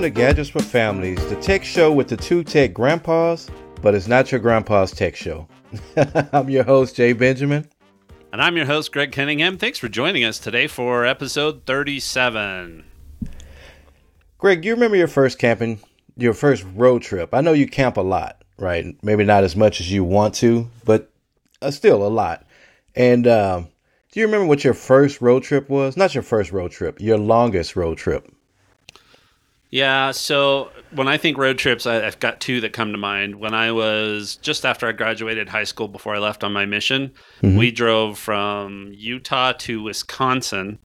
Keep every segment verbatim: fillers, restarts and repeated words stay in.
to Gadgets for Families, the tech show with the two tech grandpas, but it's not your grandpa's tech show. I'm your host, Jay Benjamin. And I'm your host, Greg Cunningham. Thanks for joining us today for episode thirty-seven. Greg, do you remember your first camping, your first road trip? I know you camp a lot, right? Maybe not as much as you want to, but uh, still a lot. And um, do you remember what your first road trip was? Not your first road trip, your longest road trip. Yeah, so when I think road trips, I, I've got two that come to mind. When I was just after I graduated high school, before I left on my mission, mm-hmm. we drove from Utah to Wisconsin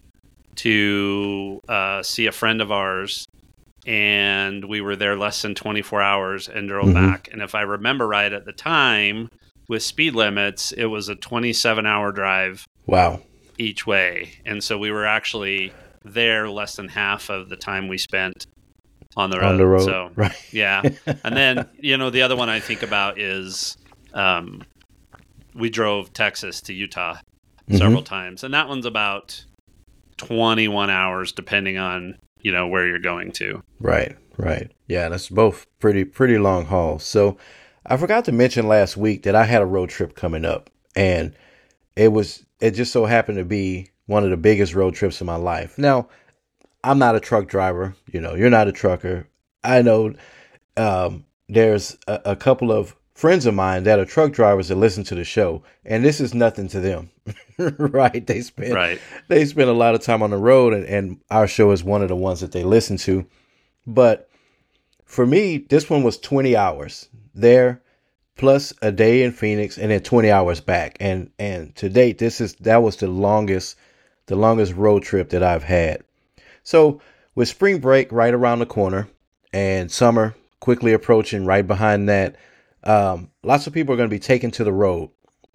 to uh, see a friend of ours, and we were there less than twenty-four hours and drove mm-hmm. back. And if I remember right at the time, with speed limits, it was a twenty-seven hour drive. Wow. Each way. And so we were actually there less than half of the time we spent on the road. On the road, so, right. Yeah. And then, you know, the other one I think about is um, we drove Texas to Utah mm-hmm. several times. And that one's about twenty-one hours, depending on, you know, where you're going to. Right, right. Yeah, that's both pretty, pretty long hauls. So I forgot to mention last week that I had a road trip coming up, and it was, it just so happened to be one of the biggest road trips of my life. Now, I'm not a truck driver. You know, you're not a trucker. I know um, there's a, a couple of friends of mine that are truck drivers that listen to the show, and this is nothing to them, right? They spend right. they spend a lot of time on the road, and, and our show is one of the ones that they listen to. But for me, this one was twenty hours there, plus a day in Phoenix, and then twenty hours back. And and to date, this is that was the longest. the longest road trip that I've had. So with spring break right around the corner and summer quickly approaching right behind that, um, lots of people are going to be taken to the road,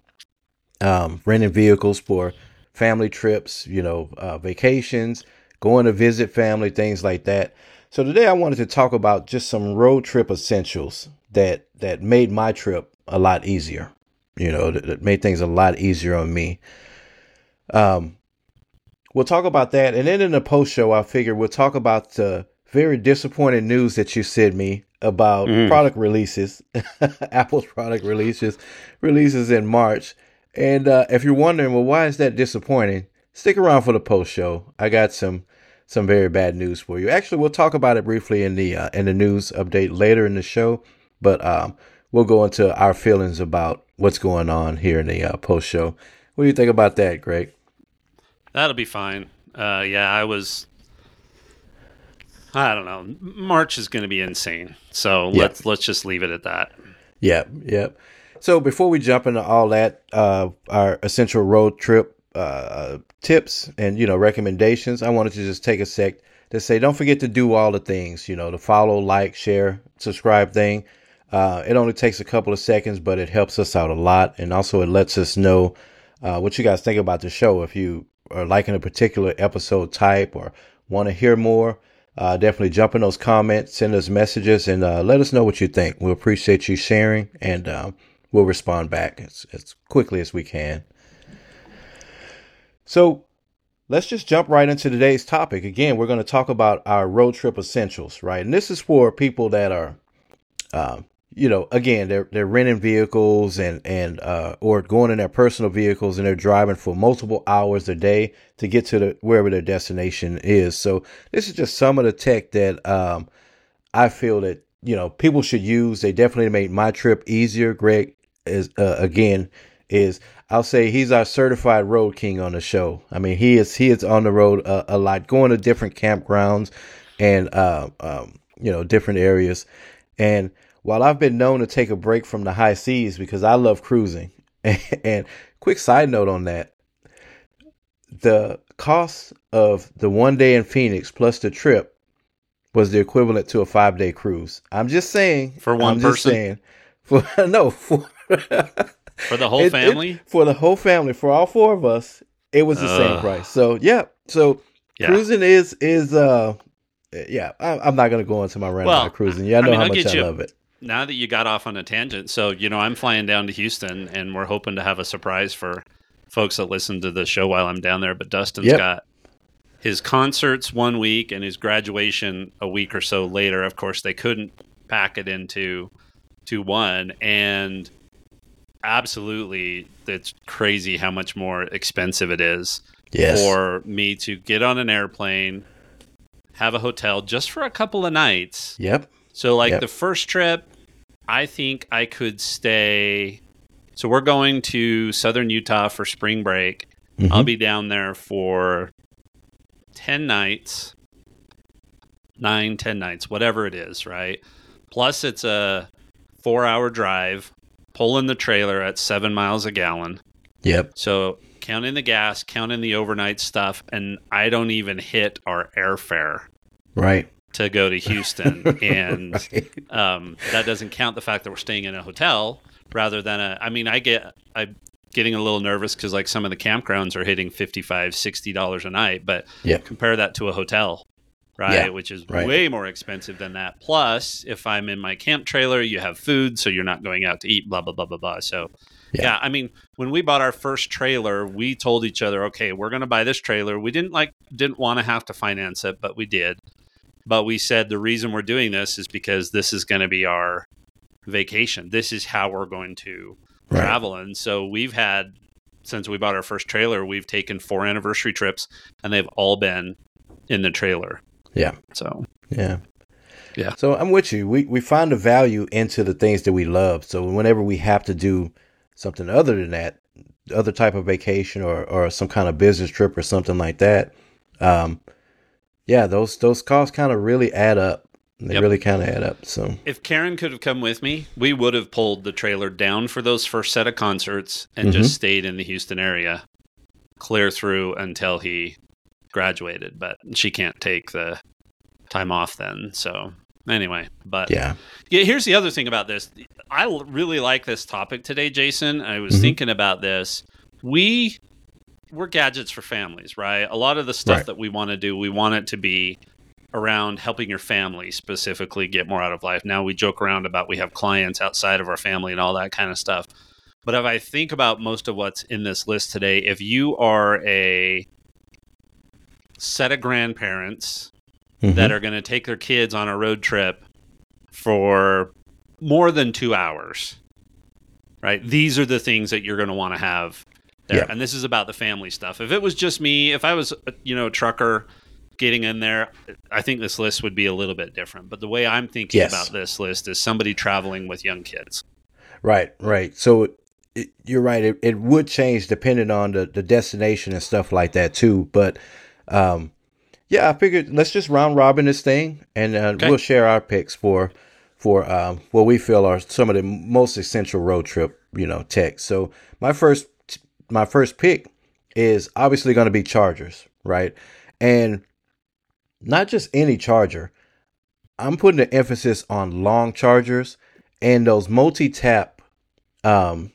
um, renting vehicles for family trips, you know, uh, vacations, going to visit family, things like that. So today I wanted to talk about just some road trip essentials that, that made my trip a lot easier, you know, that, that made things a lot easier on me. Um, We'll talk about that. And then in the post show, I figured we'll talk about the very disappointing news that you sent me about mm. product releases, Apple's product releases, releases in March. And uh, if you're wondering, well, why is that disappointing? Stick around for the post show. I got some some very bad news for you. Actually, we'll talk about it briefly in the uh, in the news update later in the show. But um, we'll go into our feelings about what's going on here in the uh, post show. What do you think about that, Greg? That'll be fine. Uh, yeah, I was, I don't know. March is going to be insane. So yep. let's let's just leave it at that. Yep, yep. So before we jump into all that, uh, our essential road trip uh, tips and, you know, recommendations, I wanted to just take a sec to say, don't forget to do all the things, you know, the follow, like, share, subscribe thing. Uh, it only takes a couple of seconds, but it helps us out a lot. And also it lets us know uh, what you guys think about the show. If you or liking a particular episode type or want to hear more, uh, definitely jump in those comments, send us messages, and uh, let us know what you think. We'll appreciate you sharing, and uh, we'll respond back as, as quickly as we can. So let's just jump right into today's topic. Again, we're going to talk about our road trip essentials, right? And this is for people that are, uh, you know, again, they're they're renting vehicles and and uh, or going in their personal vehicles, and they're driving for multiple hours a day to get to the wherever their destination is. So this is just some of the tech that um, I feel that, you know, people should use. They definitely made my trip easier. Greg is uh, again is I'll say he's our certified road king on the show. I mean, he is he is on the road a, a lot, going to different campgrounds and uh, um, you know, different areas. And while I've been known to take a break from the high seas because I love cruising, and quick side note on that, the cost of the one day in Phoenix plus the trip was the equivalent to a five day cruise. I'm just saying. For one I'm person? Just saying, for, no, for, for the whole it, family? It, for the whole family, for all four of us, it was the uh, same price. So, yeah. So yeah. cruising is, is uh, yeah, I, I'm not going to go into my rant well, about cruising. Yeah, I know I mean, how I'll much I you, love it. Now that you got off on a tangent, so, you know, I'm flying down to Houston, and we're hoping to have a surprise for folks that listen to the show while I'm down there. But Dustin's yep. got his concerts one week and his graduation a week or so later. Of course, they couldn't pack it into to one, and absolutely, it's crazy how much more expensive it is yes. for me to get on an airplane, have a hotel just for a couple of nights. Yep. So, like yep. the first trip, I think I could stay. So we're going to southern Utah for spring break. Mm-hmm. I'll be down there for ten nights, nine, ten nights, whatever it is, right? Plus, it's a four-hour drive, pulling the trailer at seven miles a gallon. Yep. So counting the gas, counting the overnight stuff, and I don't even hit our airfare. Right. To go to Houston. And right. um, that doesn't count the fact that we're staying in a hotel rather than a, I mean, I get, I'm getting a little nervous because like some of the campgrounds are hitting fifty-five dollars, sixty dollars a night, but yep. compare that to a hotel. Right, yeah, which is right. way more expensive than that. Plus, if I'm in my camp trailer, you have food, so you're not going out to eat, blah, blah, blah, blah, blah. So, yeah. yeah, I mean, when we bought our first trailer, we told each other, okay, we're going to buy this trailer. We didn't like, didn't want to have to finance it, but we did. But we said the reason we're doing this is because this is going to be our vacation. This is how we're going to right. travel. And so we've had, since we bought our first trailer, we've taken four anniversary trips, and they've all been in the trailer. Yeah. So, yeah. Yeah. So I'm with you. We we find the value into the things that we love. So whenever we have to do something other than that, other type of vacation or, or some kind of business trip or something like that, um, yeah, those those costs kind of really add up. They yep. really kind of add up. So if Karen could have come with me, we would have pulled the trailer down for those first set of concerts and mm-hmm. just stayed in the Houston area, clear through until he graduated. But she can't take the time off then. So anyway, but yeah. yeah. Here's the other thing about this. I really like this topic today, Jason. I was mm-hmm. thinking about this. We we're gadgets for families, right? A lot of the stuff right. that we want to do, we want it to be around helping your family specifically get more out of life. Now we joke around about we have clients outside of our family and all that kind of stuff. But if I think about most of what's in this list today, if you are a set of grandparents mm-hmm. that are going to take their kids on a road trip for more than two hours, right? These are the things that you're going to want to have there. Yeah. And this is about the family stuff. If it was just me, if I was, you know, a trucker getting in there, I think this list would be a little bit different. But the way I'm thinking yes. about this list is somebody traveling with young kids. Right, right. So it, you're right. It, it would change depending on the, the destination and stuff like that too. But um, yeah, I figured let's just round robin this thing, and uh, okay. we'll share our picks for for um, what we feel are some of the most essential road trip, you know, tech. So my first my first pick is obviously going to be chargers, right? And not just any charger. I'm putting the emphasis on long chargers and those multi-tap um,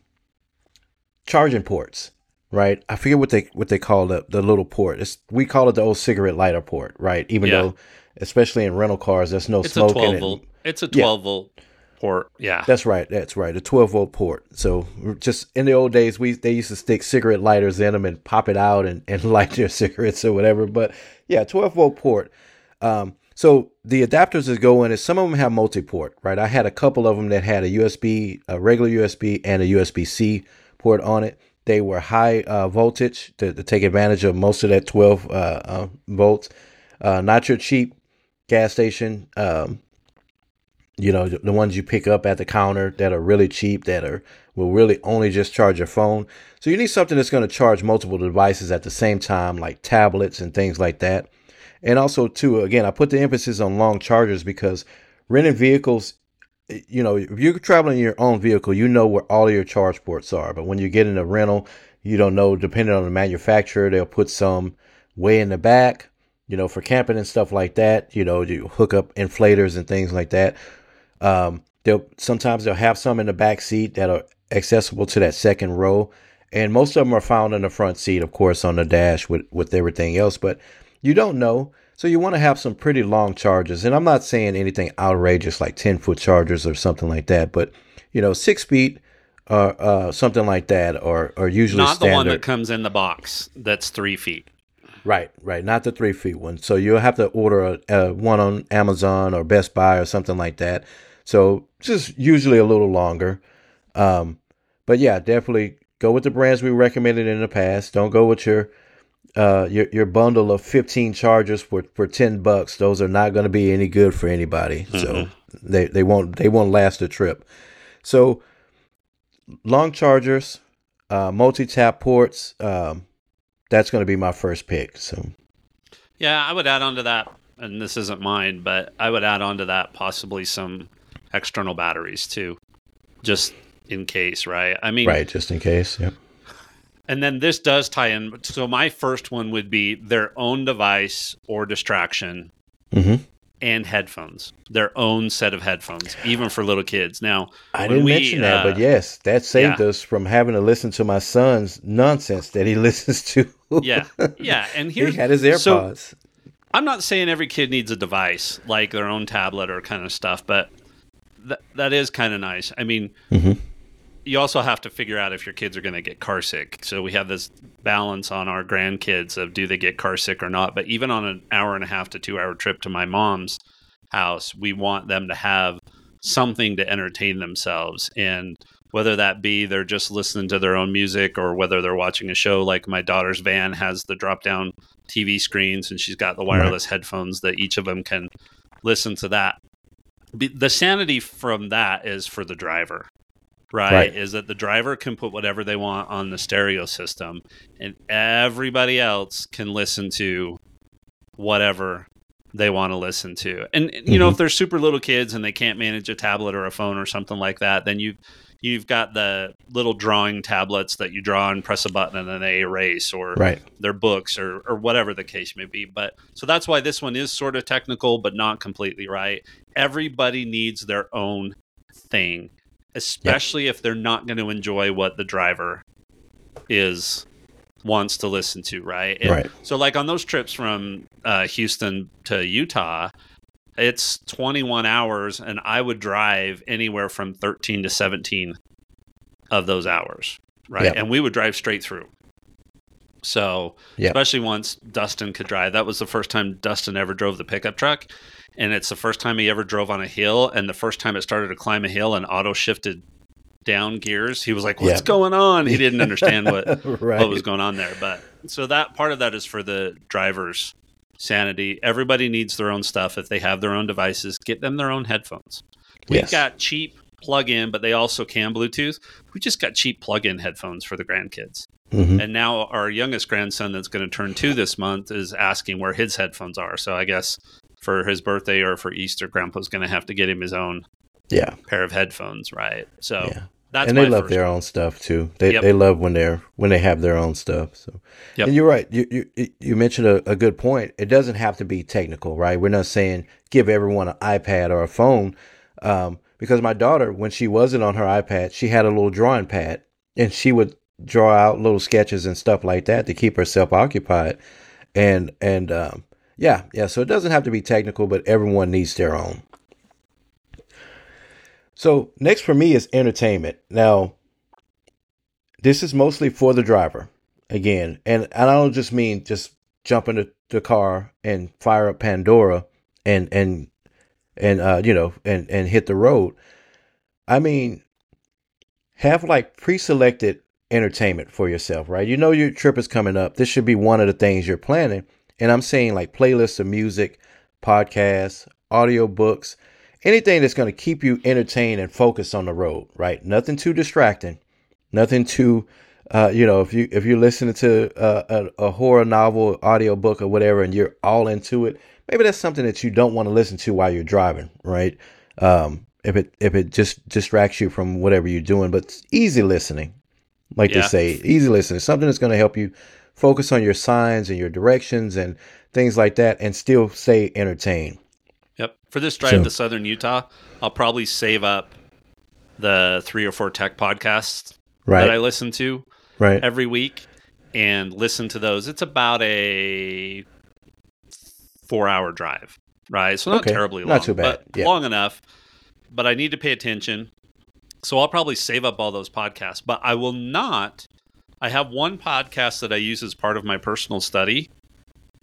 charging ports, right? I forget what they what they call the the little port. It's, we call it the old cigarette lighter port, right? Even yeah. though, especially in rental cars, there's no it's smoke a twelve in volt. it. It's a twelve yeah. volt port. Yeah, that's right. That's right. A twelve volt port. So just in the old days, we they used to stick cigarette lighters in them and pop it out and, and light their cigarettes or whatever. But yeah, twelve volt port. Um, so the adapters that go in is some of them have multi-port, right? I had a couple of them that had a U S B, a regular U S B, and a U S B C port on it. They were high uh, voltage to, to take advantage of most of that twelve uh, uh, volts. Uh, not your cheap gas station, um, you know, the ones you pick up at the counter that are really cheap, that are will really only just charge your phone. So you need something that's going to charge multiple devices at the same time, like tablets and things like that. And also, too, again, I put the emphasis on long chargers because renting vehicles, you know, if you're traveling in your own vehicle, you know where all of your charge ports are. But when you get in a rental, you don't know, depending on the manufacturer, they'll put some way in the back, you know, for camping and stuff like that. You know, you hook up inflators and things like that. Um, they'll sometimes they'll have some in the back seat that are accessible to that second row. And most of them are found in the front seat, of course, on the dash with, with everything else. But you don't know. So you want to have some pretty long chargers. And I'm not saying anything outrageous like ten foot chargers or something like that. But, you know, six feet or uh, something like that or, or usually not standard. the one that comes in the box that's three feet. Right, right. Not the three feet one. So you'll have to order a, a one on Amazon or Best Buy or something like that. So just usually a little longer. Um, but yeah, definitely go with the brands we recommended in the past. Don't go with your uh your your bundle of fifteen chargers for, for ten bucks. Those are not going to be any good for anybody. Mm-hmm. So they, they won't they won't last a trip. So long chargers, uh, multi-tap ports, um, that's going to be my first pick. So, yeah, I would add on to that, and this isn't mine, but I would add on to that possibly some external batteries too, just in case, right? I mean, right, just in case. Yep. And then this does tie in. So my first one would be their own device or distraction, mm-hmm. and headphones, their own set of headphones, even for little kids. Now, I didn't we, mention that, uh, but yes, that saved yeah. us from having to listen to my son's nonsense that he listens to. yeah, yeah, and here's, he had his AirPods. So, I'm not saying every kid needs a device like their own tablet or kind of stuff, but th- that is kind of nice. I mean, mm-hmm. you also have to figure out if your kids are going to get car sick. So we have this balance on our grandkids of do they get car sick or not. But even on an hour and a half to two hour trip to my mom's house, we want them to have something to entertain themselves. And whether that be they're just listening to their own music or whether they're watching a show, like my daughter's van has the drop down T V screens and she's got the wireless right. headphones that each of them can listen to that. The sanity from that is for the driver. Right, right, is that the driver can put whatever they want on the stereo system and everybody else can listen to whatever they want to listen to. And, you mm-hmm. know, if they're super little kids and they can't manage a tablet or a phone or something like that, then you've, you've got the little drawing tablets that you draw and press a button and then they erase, or right. their books or, or whatever the case may be. But so that's why this one is sort of technical, but not completely right. Everybody needs their own thing. Especially yep. if they're not going to enjoy what the driver is wants to listen to, right? And right. So, like on those trips from uh, Houston to Utah, it's twenty-one hours, and I would drive anywhere from thirteen to seventeen of those hours, right? Yep. And we would drive straight through. So, yep. especially once Dustin could drive. That was the first time Dustin ever drove the pickup truck. And it's the first time he ever drove on a hill. And the first time it started to climb a hill and auto shifted down gears, he was like, what's yeah. going on? He didn't understand what, right. what was going on there. But so that part of that is for the driver's sanity. Everybody needs their own stuff. If they have their own devices, get them their own headphones. We've yes. got cheap plug-in, but they also can Bluetooth. We just got cheap plug-in headphones for the grandkids. Mm-hmm. And now our youngest grandson that's going to turn two this month is asking where his headphones are. So I guess for his birthday or for Easter, Grandpa's going to have to get him his own yeah. pair of headphones, right? So yeah. that's and they my love first their one. own stuff too. They yep. they love when they're when they have their own stuff. So yep. and you're right. You you you mentioned a, a good point. It doesn't have to be technical, right? We're not saying give everyone an iPad or a phone, um, because my daughter, when she wasn't on her iPad, she had a little drawing pad, and she would draw out little sketches and stuff like that to keep herself occupied, and and um, yeah, yeah. So it doesn't have to be technical, but everyone needs their own. So next for me is entertainment. Now, this is mostly for the driver again, and, and I don't just mean just jump into the car and fire up Pandora and and and uh, you know and and hit the road. I mean, have like pre-selected entertainment for yourself, right? You know your trip is coming up. This should be one of the things you're planning. And I'm saying like playlists of music, podcasts, audiobooks, anything that's going to keep you entertained and focused on the road, right? Nothing too distracting, nothing too, uh, you know, if you if you're listening to a, a, a horror novel, audiobook or whatever, and you're all into it, maybe that's something that you don't want to listen to while you're driving, right? Um, if it if it just distracts you from whatever you're doing, but it's easy listening, like yeah. they say, easy listening, something that's going to help you focus on your signs and your directions and things like that, and still stay entertained. Yep. For this drive so, to Southern Utah, I'll probably save up the three or four tech podcasts right. that I listen to right. every week and listen to those. It's about a four-hour drive, right? So not okay. terribly long, not too bad. but yeah. long enough. But I need to pay attention. So I'll probably save up all those podcasts, but I will not. I have one podcast that I use as part of my personal study,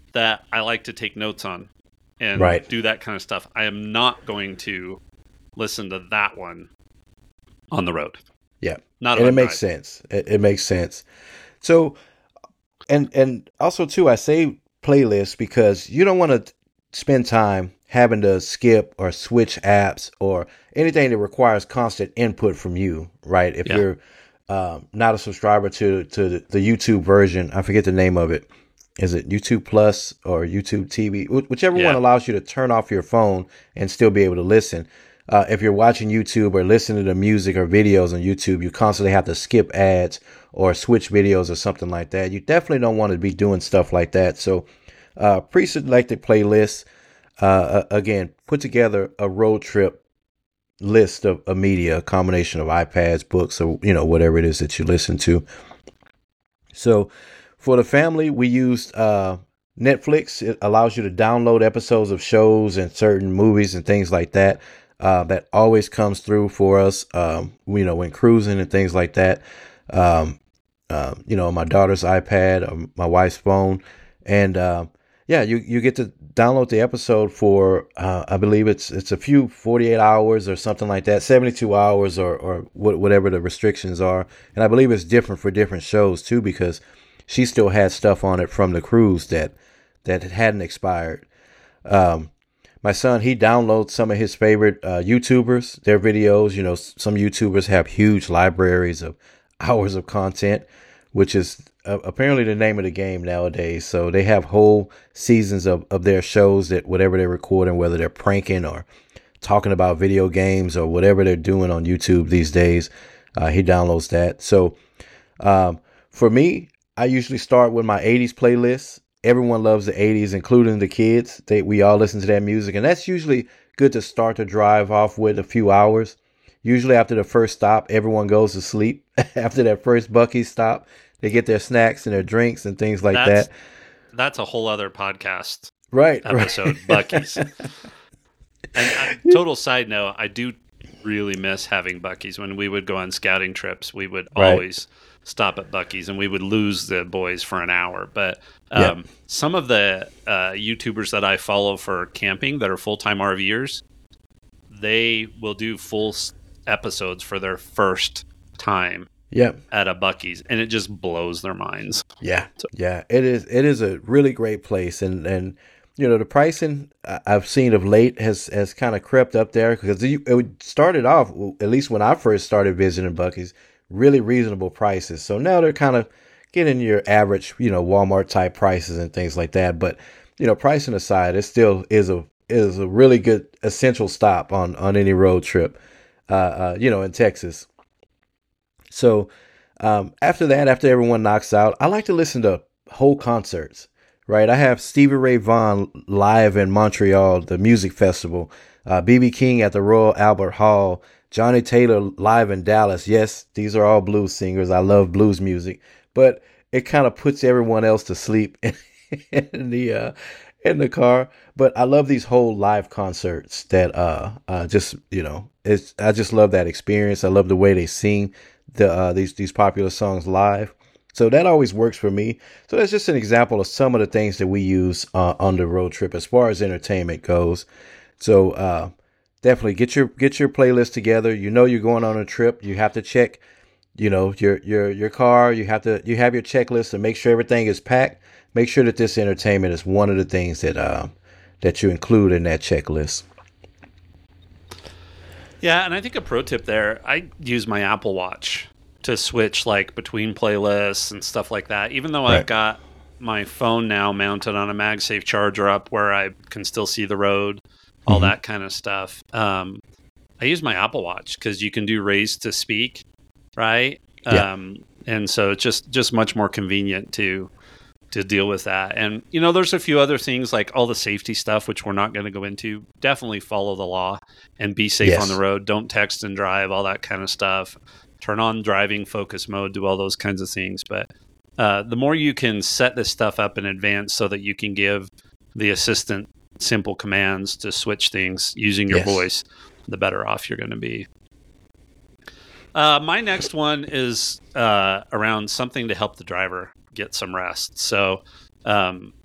that I like to take notes on and Right. do that kind of stuff. I am not going to listen to that one on the road. Yeah. Not and if it I'm makes driving. sense. It, it makes sense. So, and and also too, I say playlists because you don't want to spend time having to skip or switch apps or anything that requires constant input from you, right? If Yeah. you're um, not a subscriber to to the, the YouTube version, I forget the name of it. Is it YouTube Plus or YouTube T V? Wh- Whichever one Yeah. allows you to turn off your phone and still be able to listen. Uh, if you're watching YouTube or listening to music or videos on YouTube, you constantly have to skip ads or switch videos or something like that. You definitely don't want to be doing stuff like that. So, uh, pre-selected playlists, uh, again, put together a road trip list of, of media, a combination of iPads, books, or, you know, whatever it is that you listen to. So for the family, we used uh, Netflix. It allows you to download episodes of shows and certain movies and things like that. Uh, that always comes through for us, um, you know, when cruising and things like that. Um, uh, you know, my daughter's iPad, or my wife's phone, and uh, yeah, you you get to download the episode for uh, I believe it's it's a few forty-eight hours or something like that, seventy-two hours or or wh- whatever the restrictions are, and I believe it's different for different shows too because she still had stuff on it from the cruise that that hadn't expired. Um, my son, he downloads some of his favorite uh, YouTubers, their videos. You know, s- some YouTubers have huge libraries of hours of content, which is uh, apparently the name of the game nowadays. So they have whole seasons of, of their shows that whatever they're recording, whether they're pranking or talking about video games or whatever they're doing on YouTube these days, uh, he downloads that. So um, for me, I usually start with my eighties playlist. Everyone loves the eighties, including the kids. They we all listen to that music, and that's usually good to start the drive off with a few hours. Usually after the first stop, everyone goes to sleep. After that first Buc-ee's stop, they get their snacks and their drinks and things like That's that. that's a whole other podcast Right, episode, right. Buc-ee's. And uh, total side note, I do really miss having Buc-ee's. When we would go on scouting trips, we would Right. always stop at Buc-ee's, and we would lose the boys for an hour. But um, Yeah. some of the uh, YouTubers that I follow for camping that are full-time RVers, they will do full s- episodes for their first time Yep. at a Buc-ee's, and it just blows their minds. Yeah, yeah, it is. It is a really great place, and and you know the pricing I- I've seen of late has has kind of crept up there because you- it started off, at least when I first started visiting Buc-ee's, really reasonable prices. So now they're kind of getting your average, you know, Walmart type prices and things like that. But you know, pricing aside, it still is a is a really good essential stop on on any road trip, uh, uh, you know, in Texas. So um, after that, after everyone knocks out, I like to listen to whole concerts, right? I have Stevie Ray Vaughan live in Montreal, the music festival, uh, B B King at the Royal Albert Hall, Johnny Taylor live in Dallas. Yes, these are all blues singers. I love blues music, but it kind of puts everyone else to sleep in, in the uh, in the car. But I love these whole live concerts that uh, uh just you know it's I just love that experience. I love the way they sing the uh, these these popular songs live. So that always works for me. So that's just an example of some of the things that we use uh, on the road trip as far as entertainment goes. So uh, definitely get your get your playlist together. You know you're going on a trip. You have to check, you know, your your your car. You have to you have your checklist to make sure everything is packed. Make sure that this entertainment is one of the things that uh, that you include in that checklist. Yeah, and I think a pro tip there, I use my Apple Watch to switch like between playlists and stuff like that. Even though I've Right. got my phone now mounted on a MagSafe charger up where I can still see the road, all Mhm. that kind of stuff. Um, I use my Apple Watch because you can do raise to speak, right? Yeah. Um, and so it's just just much more convenient to to deal with that. And you know, there's a few other things like all the safety stuff, which we're not going to go into. Definitely follow the law and be safe Yes. on the road. Don't text and drive, all that kind of stuff. Turn on driving focus mode, do all those kinds of things. But uh, the more you can set this stuff up in advance so that you can give the assistant simple commands to switch things using your Yes. voice, the better off you're going to be. Uh, my next one is uh, around something to help the driver get some rest. So um,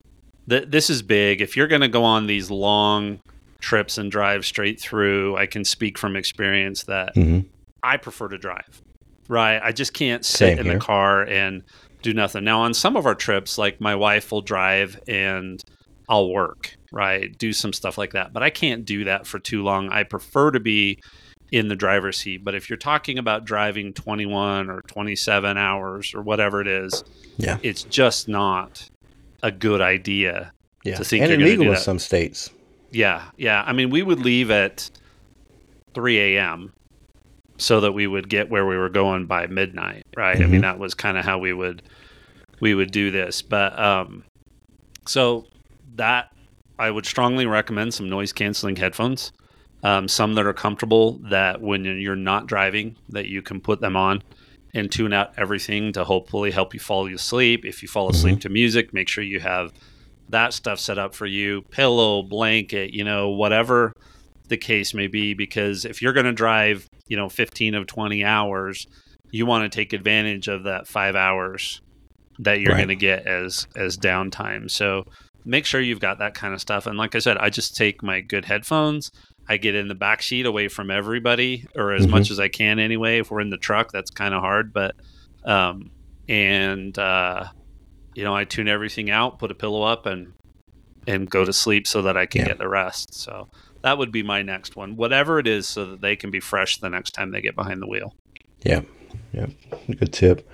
th- this is big. If you're going to go on these long trips and drive straight through, I can speak from experience that Mm-hmm. I prefer to drive, right? I just can't sit Same in here. the car and do nothing. Now, on some of our trips, like my wife will drive and I'll work, right? Do some stuff like that. But I can't do that for too long. I prefer to be in the driver's seat. But if you're talking about driving twenty-one or twenty-seven hours or whatever it is, Yeah. it's just not a good idea Yeah. to think And you're going to illegal do in that. some states. Yeah, yeah. I mean, we would leave at three a.m. so that we would get where we were going by midnight, right? Mm-hmm. I mean, that was kind of how we would we would do this. But um, so that I would strongly recommend some noise canceling headphones. Um, some that are comfortable, that when you're not driving, that you can put them on and tune out everything to hopefully help you fall asleep. If you fall asleep Mm-hmm. to music, make sure you have that stuff set up for you, pillow, blanket, you know, whatever the case may be, because if you're going to drive, you know, fifteen of twenty hours, you want to take advantage of that five hours that you're Right. going to get as as downtime. So make sure you've got that kind of stuff. And like I said, I just take my good headphones. I get in the back seat away from everybody, or as Mhm. much as I can anyway. If we're in the truck, that's kind of hard, but um and uh you know, I tune everything out, put a pillow up, and and go to sleep so that I can Yeah. get the rest. So that would be my next one, whatever it is, so that they can be fresh the next time they get behind the wheel. Yeah. Yeah. Good tip.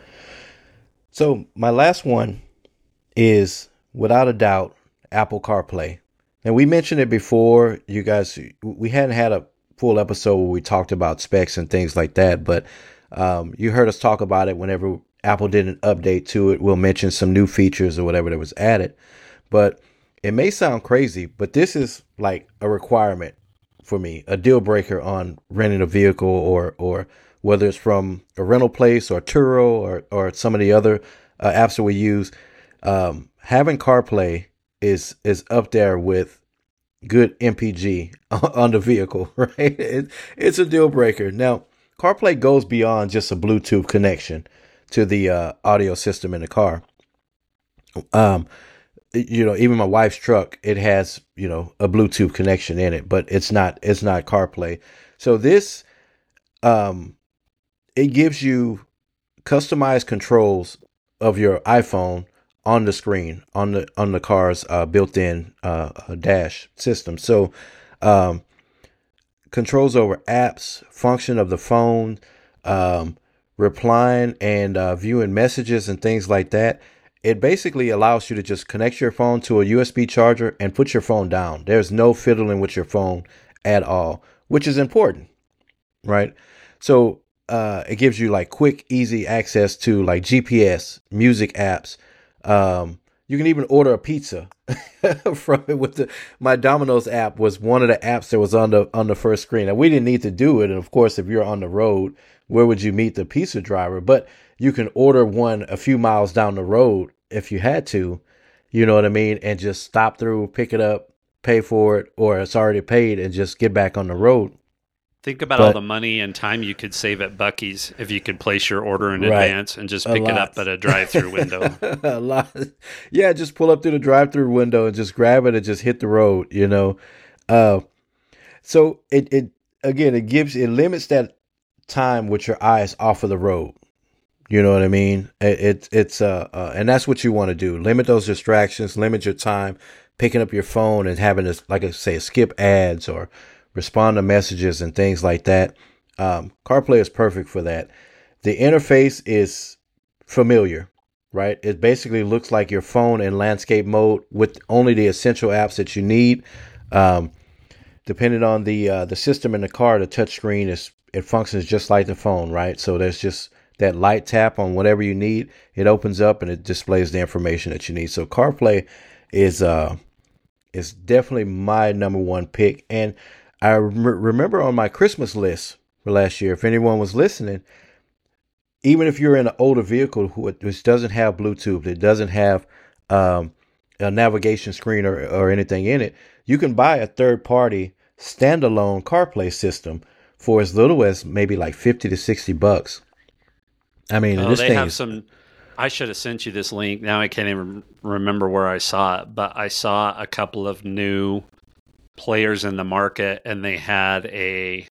So my last one is, without a doubt, Apple CarPlay. And we mentioned it before, you guys. We hadn't had a full episode where we talked about specs and things like that, but um, you heard us talk about it whenever Apple did an update to it. We'll mention some new features or whatever that was added. But it may sound crazy, but this is like a requirement for me, a deal breaker on renting a vehicle, or or whether it's from a rental place or Turo or or some of the other uh, apps that we use. Um, having CarPlay is is up there with good M P G on the vehicle, right? It, it's a deal breaker. Now, CarPlay goes beyond just a Bluetooth connection to the uh, audio system in the car. Um, you know, even my wife's truck, it has, you know, a Bluetooth connection in it, but it's not it's not CarPlay. So this, um, it gives you customized controls of your iPhone on the screen, on the on the car's uh, built-in uh, dash system. So um, controls over apps, function of the phone, um, replying and uh, viewing messages and things like that. It basically allows you to just connect your phone to a U S B charger and put your phone down. There's no fiddling with your phone at all, which is important, right? So uh, it gives you like quick, easy access to like G P S, music apps. Um, you can even order a pizza from it with the, my Domino's app was one of the apps that was on the, on the first screen. Now, we didn't need to do it. And of course, if you're on the road, where would you meet the pizza driver? But you can order one a few miles down the road if you had to, you know what I mean? And just stop through, pick it up, pay for it, or it's already paid, and just get back on the road. Think about But- all the money and time you could save at Buc-ee's if you could place your order in Right. advance and just A pick it lot. up at a drive-through window. A lot. Yeah, just pull up through the drive-through window and just grab it and just hit the road, you know. Uh, so it it again it gives it limits that time with your eyes off of the road. You know what I mean? It, it it's uh, uh and that's what you want to do. Limit those distractions. Limit your time picking up your phone and having this, like I say, skip ads or respond to messages and things like that. Um, CarPlay is perfect for that. The interface is familiar, right? It basically looks like your phone in landscape mode with only the essential apps that you need. Um, depending on the uh, the system in the car, the touchscreen is it functions just like the phone, right? So there's just that light tap on whatever you need. It opens up and it displays the information that you need. So CarPlay is uh is definitely my number one pick. And I rem- remember on my Christmas list for last year, if anyone was listening, even if you're in an older vehicle who, which doesn't have Bluetooth, it doesn't have um, a navigation screen or, or anything in it, you can buy a third-party standalone CarPlay system for as little as maybe like fifty to sixty bucks. I mean, Oh, this they thing have is some I should have sent you this link. Now I can't even remember where I saw it, but I saw a couple of new players in the market, and they had a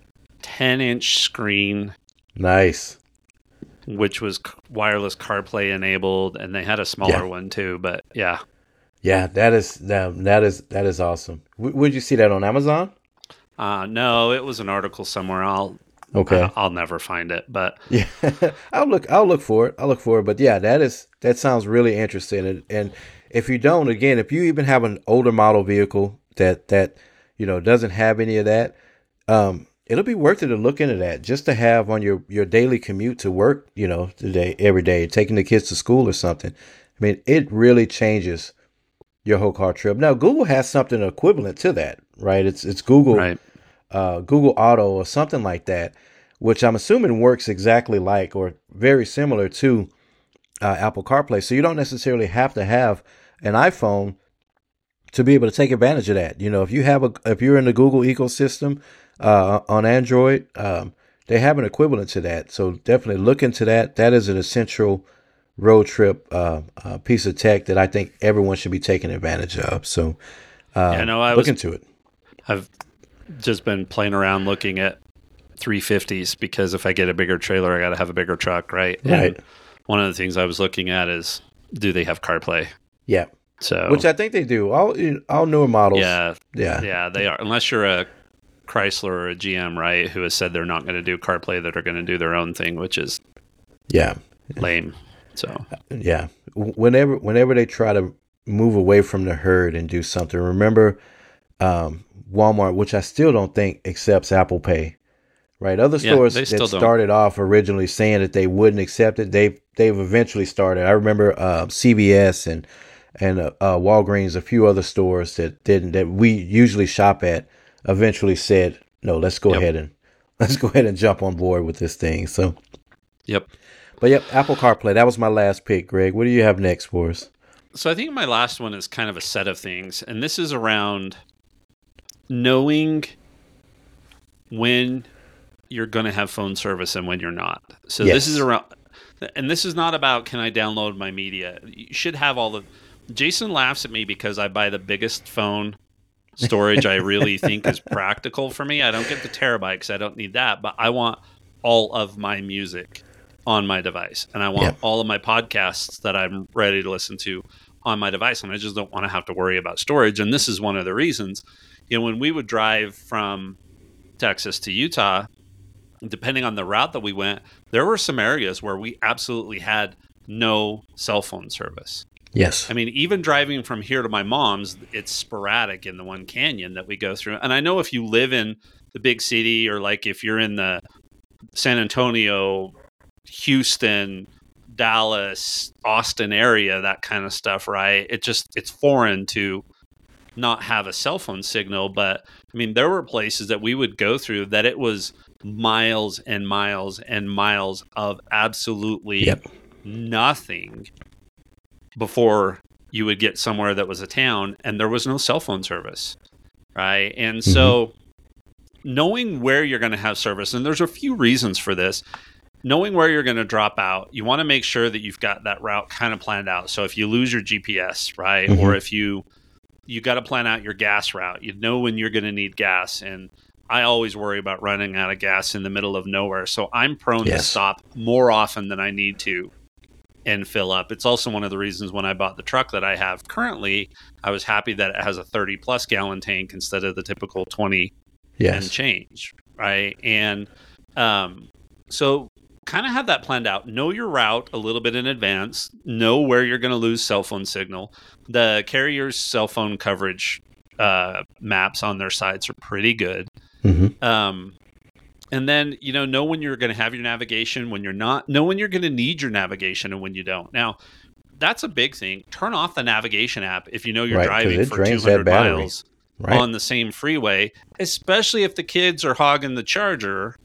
ten-inch screen. Nice. Which was wireless CarPlay enabled, and they had a smaller Yeah. one too. But yeah, Yeah, that is that, that is that is awesome. W- would you see that on Amazon? uh, no, it was an article somewhere. I'll Okay. I- I'll never find it. But Yeah, I'll look. I'll look for it. I'll look for it. But yeah, that is that sounds really interesting. And, and if you don't, again, if you even have an older model vehicle that that you know doesn't have any of that, um, it'll be worth it to look into that just to have on your your daily commute to work. You know, today every day, taking the kids to school or something. I mean, it really changes your whole car trip. Now, Google has something equivalent to that, right? It's it's Google. right, Uh, Google Auto or something like that, which I'm assuming works exactly like or very similar to uh, Apple CarPlay. So you don't necessarily have to have an iPhone to be able to take advantage of that. You know, if you have a, if you're in the Google ecosystem uh, on Android, um, they have an equivalent to that. So definitely look into that. That is an essential road trip uh, uh, piece of tech that I think everyone should be taking advantage of. So uh, yeah, no, I look was into it. I've just been playing around looking at three fifties because if I get a bigger trailer, I got to have a bigger truck, right? Right. And one of the things I was looking at is, do they have CarPlay? Yeah. So, Which I think they do. All all newer models. yeah, Yeah. yeah, they are. Unless you're a Chrysler or a G M, right, who has said they're not going to do CarPlay, that are going to do their own thing, which is Yeah. lame. So, Yeah. Whenever whenever they try to move away from the herd and do something, remember um, Walmart, which I still don't think accepts Apple Pay. Right. Other Yeah, stores they that still don't. started off originally saying that they wouldn't accept it, they've they've eventually started. I remember uh, C V S and and uh, uh, Walgreens, a few other stores that didn't that we usually shop at, eventually said, no, let's go Yep. ahead and let's go ahead and jump on board with this thing. So, yep. but yep, Apple CarPlay. That was my last pick, Greg. What do you have next for us? So I think my last one is kind of a set of things, and this is around knowing when you're going to have phone service and when you're not. So Yes. this is around, and this is not about, can I download my media? You should have all the, Jason laughs at me because I buy the biggest phone storage I really think is practical for me. I don't get the terabyte because I don't need that, but I want all of my music on my device, and I want Yeah. all of my podcasts that I'm ready to listen to on my device, and I just don't want to have to worry about storage. And this is one of the reasons, you know, when we would drive from Texas to Utah, depending on the route that we went, there were some areas where we absolutely had no cell phone service. Yes. I mean, even driving from here to my mom's, it's sporadic in the one canyon that we go through. And I know if you live in the big city, or like if you're in the San Antonio, Houston, Dallas, Austin area, that kind of stuff, right? It just, it's foreign to not have a cell phone signal. But I mean, there were places that we would go through that it was miles and miles and miles of absolutely Yep. nothing before you would get somewhere that was a town and there was no cell phone service, right? And Mm-hmm. so knowing where you're going to have service, and there's a few reasons for this, knowing where you're going to drop out, you want to make sure that you've got that route kind of planned out. So if you lose your G P S, right? Mhm. Or if you, you got to plan out your gas route, you know when you're going to need gas. And I always worry about running out of gas in the middle of nowhere. So I'm prone to Yes. stop more often than I need to and fill up. It's also one of the reasons when I bought the truck that I have currently, I was happy that it has a thirty plus gallon tank instead of the typical twenty and Yes. change, right? And um, so kind of have that planned out. Know your route a little bit in advance. Know where you're going to lose cell phone signal. The carrier's cell phone coverage uh, maps on their sites are pretty good. Mm-hmm. Um, and then, you know, know when you're going to have your navigation, when you're not, know when you're going to need your navigation and when you don't. Now, that's a big thing. Turn off the navigation app if you know you're Right, 'cause driving it for drains two that hundred battery. miles Right. on the same freeway, especially if the kids are hogging the charger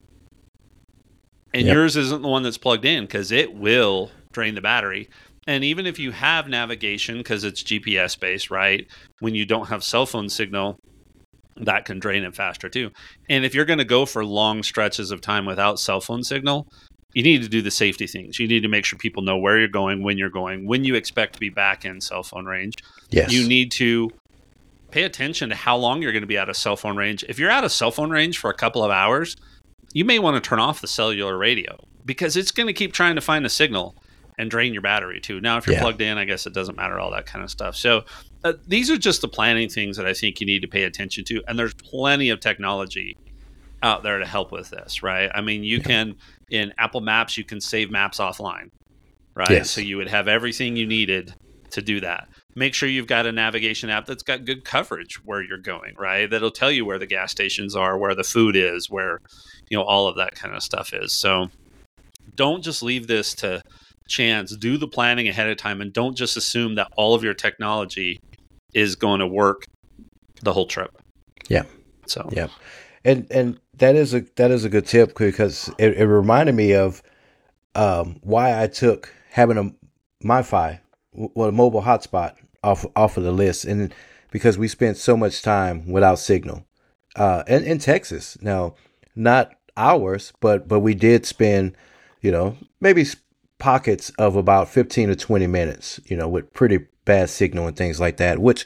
and Yep. yours isn't the one that's plugged in, because it will drain the battery. And even if you have navigation, because it's G P S based, right? When you don't have cell phone signal, that can drain it faster too. And if you're going to go for long stretches of time without cell phone signal, you need to do the safety things. You need to make sure people know where you're going, when you're going, when you expect to be back in cell phone range. Yes. You need to pay attention to how long you're going to be out of cell phone range. If you're out of cell phone range for a couple of hours, you may want to turn off the cellular radio because it's going to keep trying to find a signal and drain your battery too. Now, if you're Yeah. plugged in, I guess it doesn't matter, all that kind of stuff. So uh, these are just the planning things that I think you need to pay attention to. And there's plenty of technology out there to help with this, right? I mean, you yeah. can, in Apple Maps, you can save maps offline, right? Yes. So you would have everything you needed to do that. Make sure you've got a navigation app that's got good coverage where you're going, right? That'll tell you where the gas stations are, where the food is, where, you know, all of that kind of stuff is. So don't just leave this to chance. Do the planning ahead of time, and don't just assume that all of your technology is going to work the whole trip. Yeah. So, yeah. And, and that is a, that is a good tip because it, it reminded me of um, why I took having a MiFi, well, a mobile hotspot off off of the list, and because we spent so much time without signal, uh, in, in Texas. Now, not hours, but but we did spend, you know, maybe pockets of about fifteen to twenty minutes, you know, with pretty bad signal and things like that, which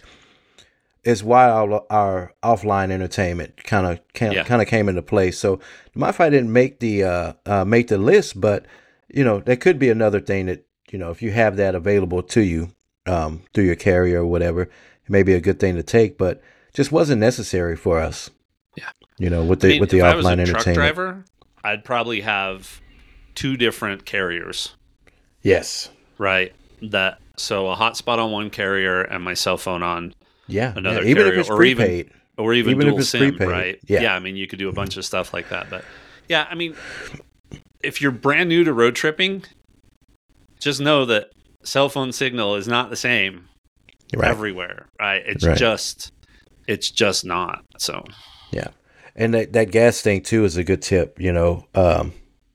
is why our, our offline entertainment kind of kind Yeah. of came into play. So MiFi didn't make the uh, uh, make the list, but you know, that could be another thing that, you know, if you have that available to you um, through your carrier or whatever, it may be a good thing to take, but just wasn't necessary for us. Yeah. You know, with the I mean, with the if offline I was a entertainment. truck driver, I'd probably have two different carriers. Yes. Right. That so a hotspot on one carrier and my cell phone on Yeah. another yeah. Even carrier, if it's or prepaid. even or even, even if dual it's SIM, prepaid. right? Yeah. yeah. I mean, you could do a bunch of stuff like that, but yeah, I mean, if you're brand new to road tripping, just know that cell phone signal is not the same Right. everywhere, right? It's Right. just, it's just not. So Yeah. And that, that gas thing too is a good tip, you know. Um,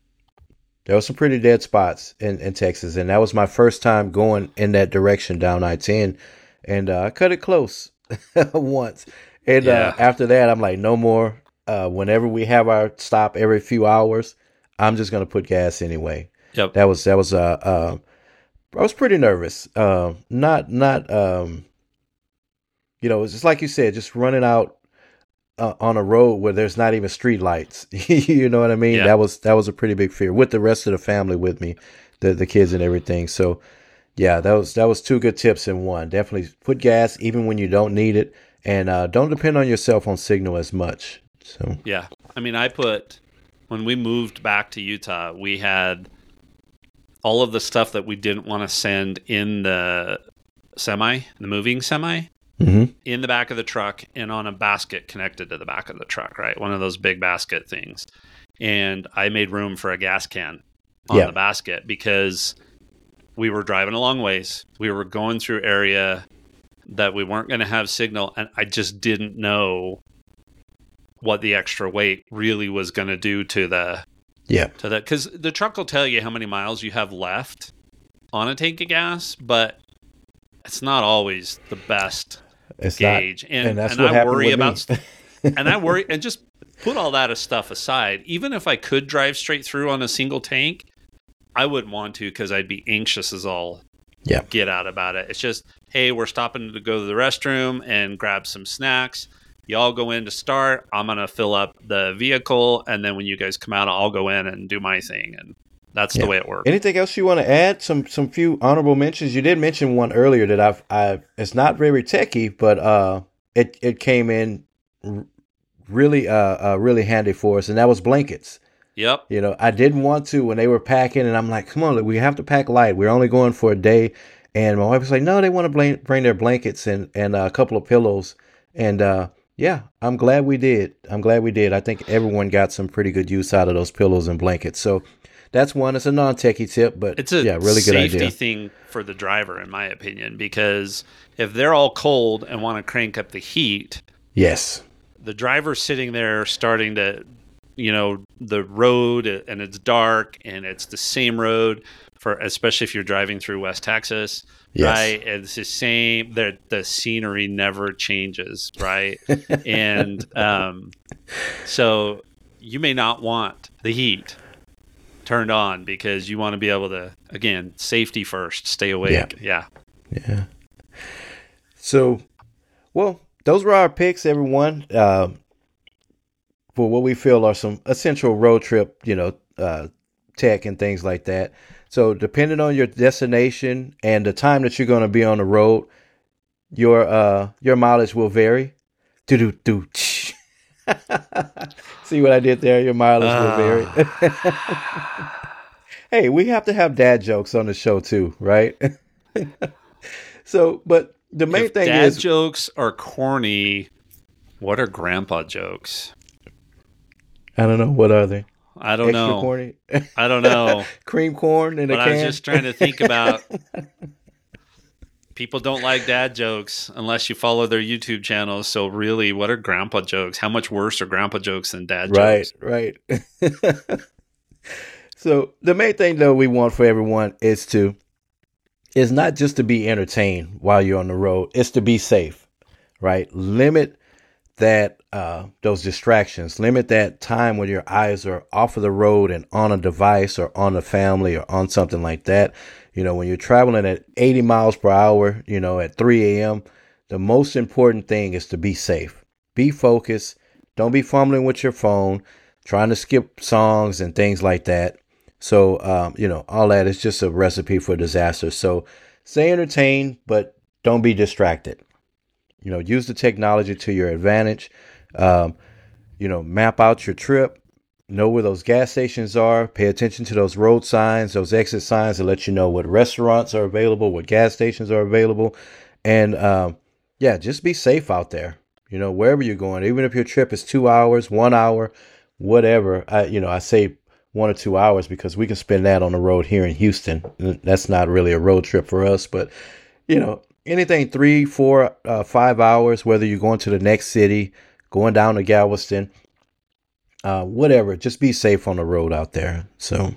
there were some pretty dead spots in, in Texas, and that was my first time going in that direction down I ten, and uh, I cut it close once. And Yeah. uh, after that, I'm like, no more. Uh, whenever we have our stop every few hours, I'm just gonna put gas anyway. Yep. That was that was uh, uh I was pretty nervous. Uh, not not um, you know, it's just like you said, just running out uh, on a road where there's not even street lights. You know what I mean? Yeah. That was that was a pretty big fear with the rest of the family with me, the the kids and everything. So yeah, that was that was two good tips in one. Definitely put gas even when you don't need it, and uh, don't depend on your cell phone signal as much. So Yeah. I mean, I put, when we moved back to Utah, we had all of the stuff that we didn't want to send in the semi, the moving semi, mhm. in the back of the truck and on a basket connected to the back of the truck, right? One of those big basket things. And I made room for a gas can on Yeah. the basket because we were driving a long ways. We were going through area that we weren't going to have signal. And I just didn't know what the extra weight really was going to do to the, yeah, to that. Because the truck will tell you how many miles you have left on a tank of gas, but it's not always the best it's gauge. not, and and that's and what I happened worry with about me. st- and I worry and just put all that stuff aside. Even if I could drive straight through on a single tank, I wouldn't want to because I'd be anxious as all Yeah. get out about it. It's just, hey, we're stopping to go to the restroom and grab some snacks. Y'all go in to start. I'm gonna fill up the vehicle, and then when you guys come out, I'll go in and do my thing, and that's Yeah. the way it works. Anything else you want to add? Some some few honorable mentions. You did mention one earlier that I've I it's not very techy, but uh, it it came in r- really uh, uh really handy for us, and that was blankets. Yep. You know, I didn't want to when they were packing, and I'm like, come on, we have to pack light. We're only going for a day, and my wife was like, no, they want to bring bring their blankets and and uh, a couple of pillows, and uh, yeah, I'm glad we did. I'm glad we did. I think everyone got some pretty good use out of those pillows and blankets. So. That's one. It's a non-techie tip, but It's a yeah, really good safety idea. thing for the driver, in my opinion, because if they're all cold and want to crank up the heat, Yes. the driver's sitting there starting to, you know, the road, and it's dark and it's the same road for, especially if you're driving through West Texas, Yes. right? It's the same. The the scenery never changes, right? and um, so you may not want the heat turned on because you want to be able to, again, safety first, stay awake. Yeah. Yeah. yeah. So, well, those were our picks, everyone, uh, for what we feel are some essential road trip, you know, uh, tech and things like that. So depending on your destination and the time that you're going to be on the road, your uh, your mileage will vary. Do do do. See what I did there? Your mileage uh. will vary. Hey, we have to have dad jokes on the show too, right? So, but the main if thing dad is, jokes are corny. What are grandpa jokes? I don't know. What are they? I don't Extra know. Corny? I don't know. Cream corn in but a can. I was just trying to think about. People don't like dad jokes unless you follow their YouTube channels. So really, what are grandpa jokes? How much worse are grandpa jokes than dad jokes? Right, right. So the main thing though we want for everyone is to is not just to be entertained while you're on the road. It's to be safe, right? Limit that uh, those distractions. Limit that time when your eyes are off of the road and on a device or on a family or on something like that. You know, when you're traveling at eighty miles per hour, you know, at three a.m., the most important thing is to be safe. Be focused. Don't be fumbling with your phone, trying to skip songs and things like that. So, um, you know, all that is just a recipe for disaster. So stay entertained, but don't be distracted. You know, use the technology to your advantage. Um, you know, map out your trip. Know where those gas stations are. Pay attention to those road signs, those exit signs that let you know what restaurants are available, what gas stations are available. And, um, yeah, just be safe out there, you know, wherever you're going. Even if your trip is two hours, one hour, whatever. I, you know, I say one or two hours because we can spend that on the road here in Houston. That's not really a road trip for us, but, you know, anything three, four, uh, five hours, whether you're going to the next city, going down to Galveston, uh, whatever, just be safe on the road out there. So,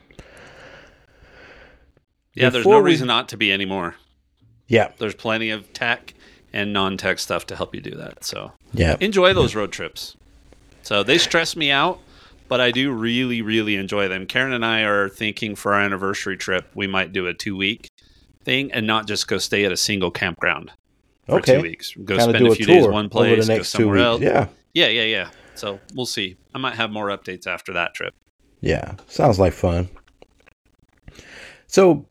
yeah, there's no reason not to be anymore. Yeah. There's plenty of tech and non-tech stuff to help you do that. So, yeah, enjoy those road trips. So they stress me out, but I do really, really enjoy them. Karen and I are thinking for our anniversary trip, we might do a two-week thing and not just go stay at a single campground for okay. two weeks. Go Kinda spend a few days one place, over the next go somewhere two else. weeks. Yeah. Yeah, yeah, yeah. So we'll see. I might have more updates after that trip. Yeah, sounds like fun. So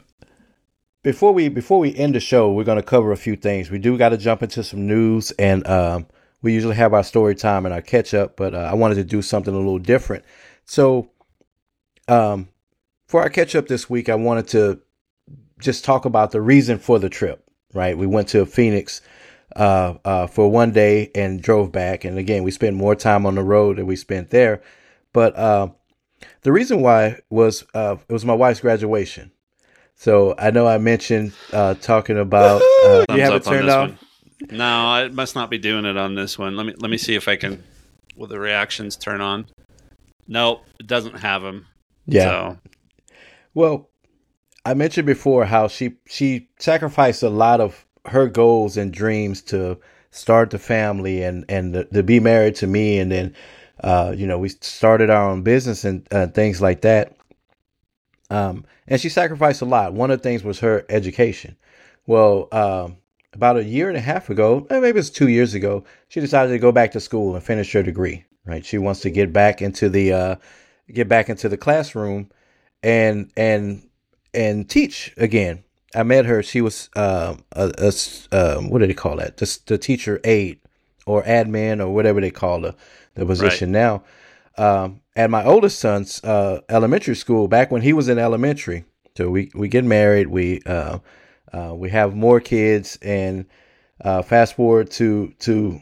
before we before we end the show, we're going to cover a few things. We do got to jump into some news, and um, we usually have our story time and our catch up, but uh, I wanted to do something a little different. So um, for our catch up this week, I wanted to just talk about the reason for the trip. Right, we went to Phoenix uh, uh, for one day and drove back, and again, we spent more time on the road than we spent there. But uh, the reason why was uh, it was my wife's graduation. So I know I mentioned uh, talking about. Uh, you have it turned off? One. No, I must not be doing it on this one. Let me let me see if I can. Will the reactions turn on? Nope, it doesn't have them. Yeah. So. Well, I mentioned before how she she sacrificed a lot of her goals and dreams to start the family and and to, to be married to me, and then uh, you know we started our own business and uh, things like that. Um, and she sacrificed a lot. One of the things was her education. Well, um, about a year and a half ago, maybe it's two years ago, she decided to go back to school and finish her degree. Right, she wants to get back into the uh, get back into the classroom and and and teach again. I met her. She was uh, a, a uh, what do they call that? The, the teacher aide or admin or whatever they call the the position right. now. Um, at my oldest son's uh, elementary school, back when he was in elementary. So we, we get married, we uh, uh, we have more kids, and uh, fast forward to to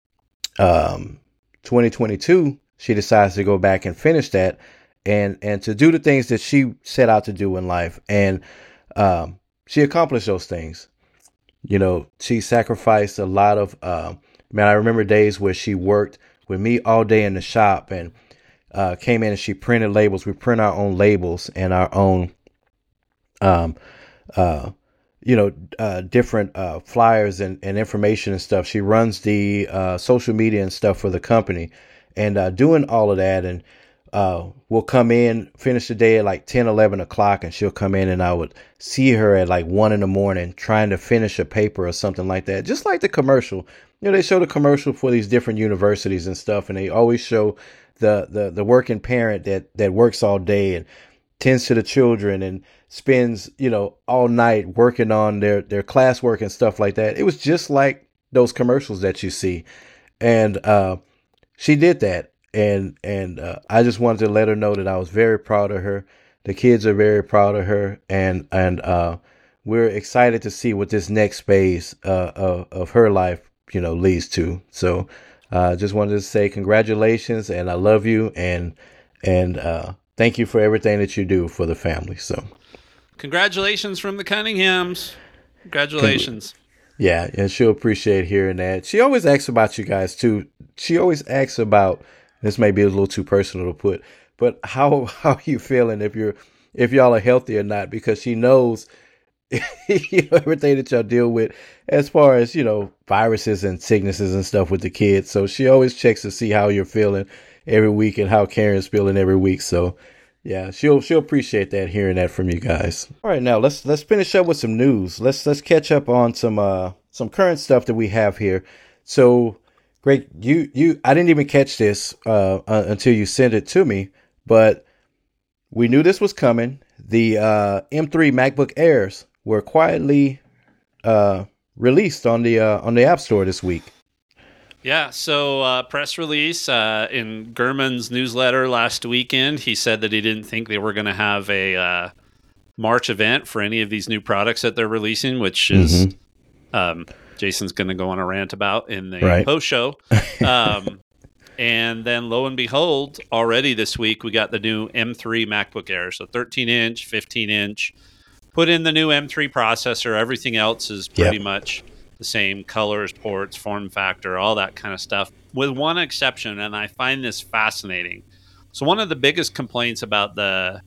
um, twenty twenty-two, she decides to go back and finish that, and and to do the things that she set out to do in life, and um, she accomplished those things. You know, she sacrificed a lot of. Uh, man, I remember days where she worked with me all day in the shop and uh, came in and she printed labels. We print our own labels and our own, um, uh, you know, uh, different uh, flyers and, and information and stuff. She runs the uh, social media and stuff for the company, and uh, doing all of that. And uh, will come in, finish the day at like ten, eleven o'clock, and she'll come in, and I would see her at like one in the morning trying to finish a paper or something like that. Just like the commercial. You know, they show the commercial for these different universities and stuff, and they always show the, the, the working parent that, that works all day and tends to the children and spends, you know, all night working on their, their classwork and stuff like that. It was just like those commercials that you see. And, uh, she did that. And, and, uh, I just wanted to let her know that I was very proud of her. The kids are very proud of her. And, and, uh, we're excited to see what this next phase, uh, of, of her life, you know, leads to. So, uh, just wanted to say congratulations, and I love you. And, and, uh, thank you for everything that you do for the family. So, congratulations from the Cunninghams. Congratulations. Yeah, and she'll appreciate hearing that. She always asks about you guys too. She always asks about, this may be a little too personal to put, but how how are you feeling, if you're if y'all are healthy or not, because she knows you know, everything that y'all deal with as far as, you know, viruses and sicknesses and stuff with the kids. So she always checks to see how you're feeling every week and how Karen's feeling every week. So yeah, she'll she'll appreciate that, hearing that from you guys. All right, now let's let's finish up with some news. Let's let's catch up on some uh some current stuff that we have here. So, Greg, you you I didn't even catch this uh, uh until you sent it to me, but we knew this was coming. The uh, M three MacBook Airs were quietly uh released on the uh, on the App Store this week. Yeah, so uh, press release uh, in Gurman's newsletter last weekend, he said that he didn't think they were going to have a uh, March event for any of these new products that they're releasing, which is mm-hmm. um, Jason's going to go on a rant about in the right. post show. Um, and then lo and behold, already this week, we got the new M three MacBook Air. So thirteen inch, fifteen inch, put in the new M three processor. Everything else is pretty yep. much the same: colors, ports, form factor, all that kind of stuff, with one exception. And I find this fascinating. So one of the biggest complaints about the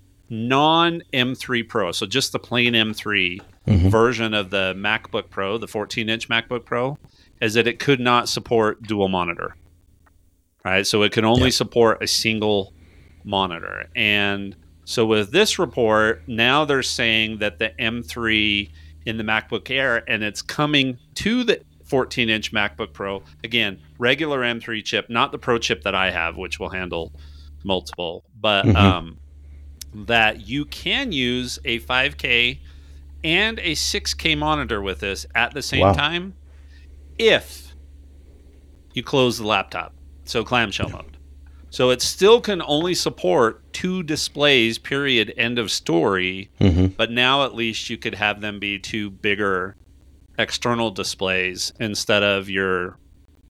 non M three Pro, so just the plain M three mm-hmm. version of the MacBook Pro, the fourteen inch MacBook Pro, is that it could not support dual monitor. Right? So it can only yeah. support a single monitor. And so with this report, now they're saying that the M three in the MacBook Air, and it's coming to the fourteen inch MacBook Pro. Again, regular M three chip, not the Pro chip that I have, which will handle multiple, but mm-hmm. um, that you can use a five K and a six K monitor with this at the same wow. time if you close the laptop. So clamshell mode. So it still can only support two displays, period, end of story. Mm-hmm. But now at least you could have them be two bigger external displays instead of your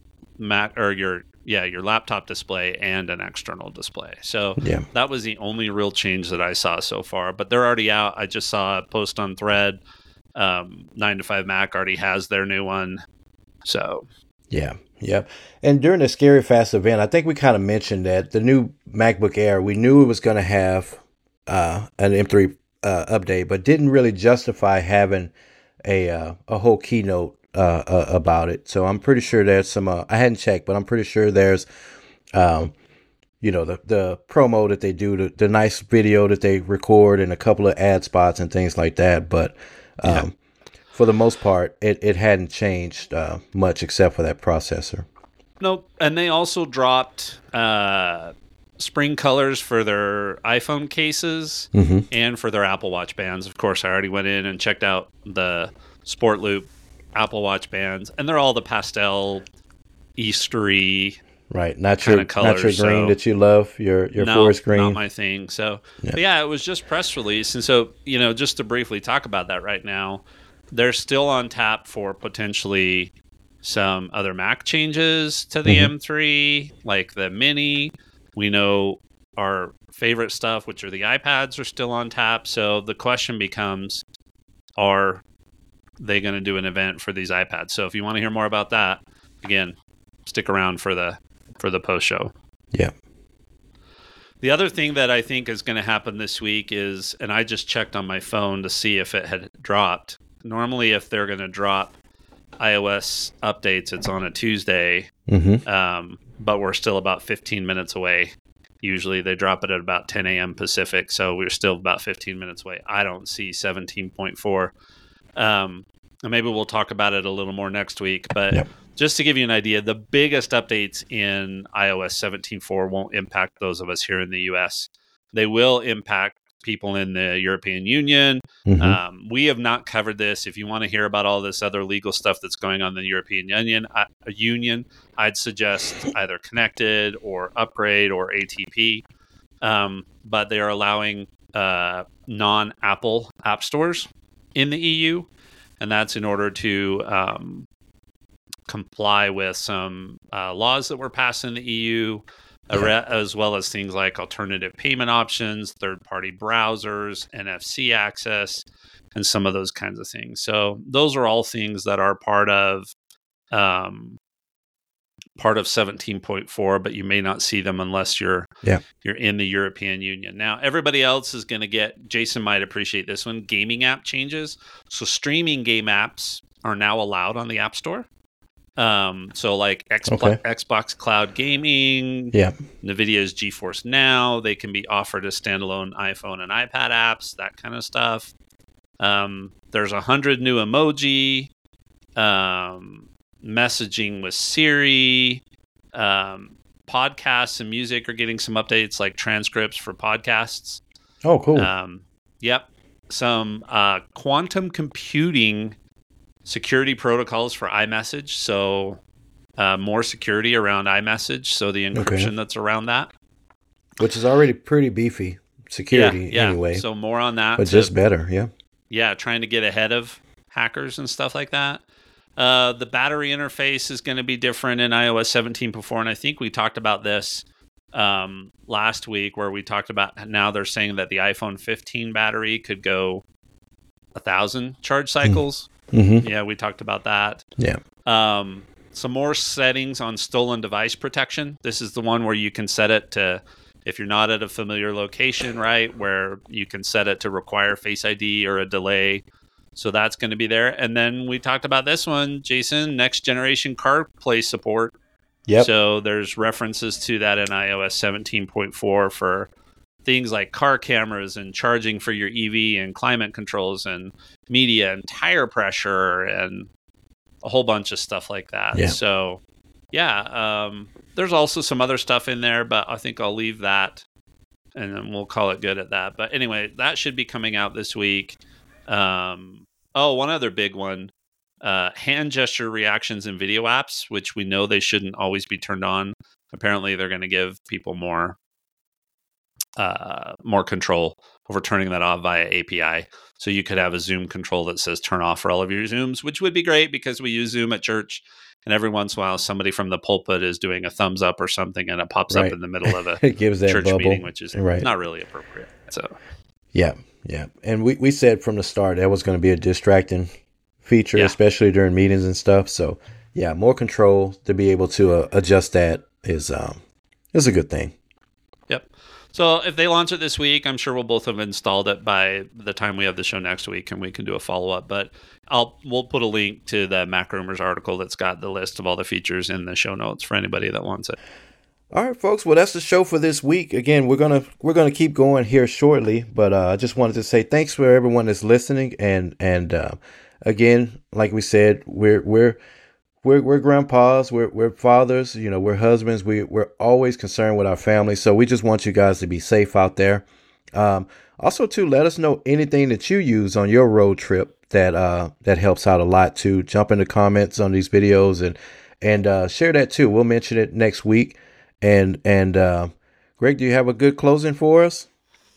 Mac or your yeah your laptop display and an external display. So yeah. that was the only real change that I saw so far. But they're already out. I just saw a post on Thread. Um, nine to five Mac already has their new one. So yeah. Yep. And during the Scary Fast event, I think we kind of mentioned that the new MacBook Air, we knew it was going to have uh, an M three uh, update, but didn't really justify having a uh, a whole keynote uh, uh, about it. So I'm pretty sure there's some, uh, I hadn't checked, but I'm pretty sure there's, um, you know, the, the promo that they do, the, the nice video that they record and a couple of ad spots and things like that. But um, yeah. for the most part, it, it hadn't changed uh, much except for that processor. Nope. And they also dropped uh, spring colors for their iPhone cases mm-hmm. and for their Apple Watch bands. Of course, I already went in and checked out the Sport Loop Apple Watch bands, and they're all the pastel, Eastery, right? Not your, not your green so, that you love, your your no, forest green. Not my thing. So, yeah. But yeah, it was just press release, and so you know, just to briefly talk about that right now, they're still on tap for potentially some other Mac changes to the mm-hmm. M three, like the Mini. We know our favorite stuff, which are the iPads, are still on tap. So the question becomes, are they going to do an event for these iPads? So if you want to hear more about that, again, stick around for the for the post show. Yeah. The other thing that I think is going to happen this week is, and I just checked on my phone to see if it had dropped. Normally, if they're going to drop iOS updates, it's on a Tuesday, mm-hmm. um, but we're still about fifteen minutes away Usually they drop it at about ten a.m. Pacific, so we're still about fifteen minutes away. I don't see seventeen point four. Um, and maybe we'll talk about it a little more next week. But yep. just to give you an idea, the biggest updates in iOS seventeen point four won't impact those of us here in the U S. They will impact people in the European Union. Mm-hmm. Um, we have not covered this. If you want to hear about all this other legal stuff that's going on in the European Union, uh, Union, I'd suggest either Connected or Upgrade or A T P. Um, but they are allowing uh, non-Apple app stores in the E U, and that's in order to um, comply with some uh, laws that were passed in the E U. Yeah. As well as things like alternative payment options, third-party browsers, N F C access, and some of those kinds of things. So those are all things that are part of um, part of seventeen point four, but you may not see them unless you're yeah. you're in the European Union. Now, everybody else is going to get, Jason might appreciate this one, gaming app changes. So streaming game apps are now allowed on the App Store. Um, so like X- okay. Xbox Cloud Gaming, yeah. NVIDIA's GeForce Now, they can be offered as standalone iPhone and iPad apps, that kind of stuff. Um, there's a hundred new emoji, um, messaging with Siri, um, podcasts and music are getting some updates like transcripts for podcasts. Oh, cool. Um, yep. Some, uh, quantum computing security protocols for iMessage, so uh, more security around iMessage, so the encryption okay. that's around that. Which is already pretty beefy security yeah, yeah. anyway. So more on that. But to, just better, yeah. Yeah, trying to get ahead of hackers and stuff like that. Uh, the battery interface is going to be different in iOS seventeen point four, and I think we talked about this um, last week where we talked about now they're saying that the iPhone fifteen battery could go a thousand charge cycles. Mm-hmm. Yeah, we talked about that. Yeah. Um, some more settings on stolen device protection. This is the one where you can set it to, if you're not at a familiar location, right, where you can set it to require Face I D or a delay. So that's going to be there. And then we talked about this one, Jason, next generation CarPlay support. Yep. So there's references to that in iOS seventeen point four for things like car cameras and charging for your E V and climate controls and media and tire pressure and a whole bunch of stuff like that. Yeah. So, yeah, um, there's also some other stuff in there, but I think I'll leave that and then we'll call it good at that. But anyway, that should be coming out this week. Um, oh, one other big one, uh, hand gesture reactions in video apps, which we know they shouldn't always be turned on. Apparently, they're going to give people more Uh, more control over turning that off via A P I. So you could have a Zoom control that says turn off for all of your Zooms, which would be great because we use Zoom at church. And every once in a while, somebody from the pulpit is doing a thumbs up or something, and it pops right. up in the middle of a it gives that church bubble. meeting, which is right. not really appropriate. So, yeah, yeah. And we, we said from the start that was going to be a distracting feature, yeah. especially during meetings and stuff. So, yeah, more control to be able to uh, adjust that is um is a good thing. Yep. So if they launch it this week, I'm sure we'll both have installed it by the time we have the show next week, and we can do a follow-up. But I'll we'll put a link to the Mac Rumors article that's got the list of all the features in the show notes for anybody that wants it. All right, folks. Well, that's the show for this week. Again, we're gonna we're gonna keep going here shortly, but uh, I just wanted to say thanks for everyone that's listening, and and uh, again, like we said, we're we're. We're we're grandpas, we're we're fathers, you know, we're husbands. We we're always concerned with our family, so we just want you guys to be safe out there. Um, also, too, let us know anything that you use on your road trip that uh that helps out a lot too. Jump in the comments on these videos and and uh, share that too. We'll mention it next week. And and uh, Greg, do you have a good closing for us?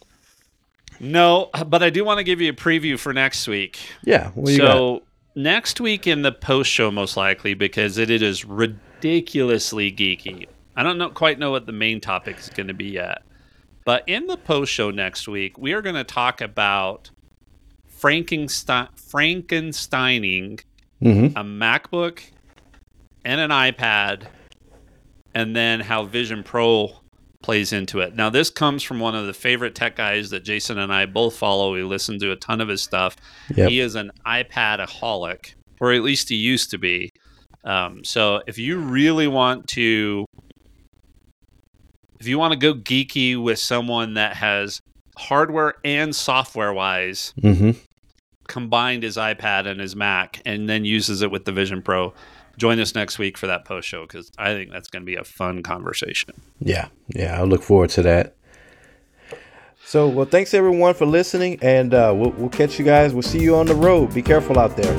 No, but I do want to give you a preview for next week. Yeah. What do you so. got? Next week in the post show, most likely, because it, it is ridiculously geeky. I don't know quite know what the main topic is going to be yet. But in the post show next week, we are going to talk about Frankenstein, Frankensteining mm-hmm. a MacBook and an iPad, and then how Vision Pro plays into it. Now, this comes from one of the favorite tech guys that Jason and I both follow. We listen to a ton of his stuff. Yep. He is an iPad-aholic, or at least he used to be. Um, so if you really want to if you want to go geeky with someone that has hardware and software wise mm-hmm. combined his iPad and his Mac, and then uses it with the Vision Pro, join us next week for that post show, because I think that's going to be a fun conversation. Yeah, yeah, I look forward to that. So, well, thanks everyone for listening, and uh, we'll, we'll catch you guys. We'll see you on the road. Be careful out there.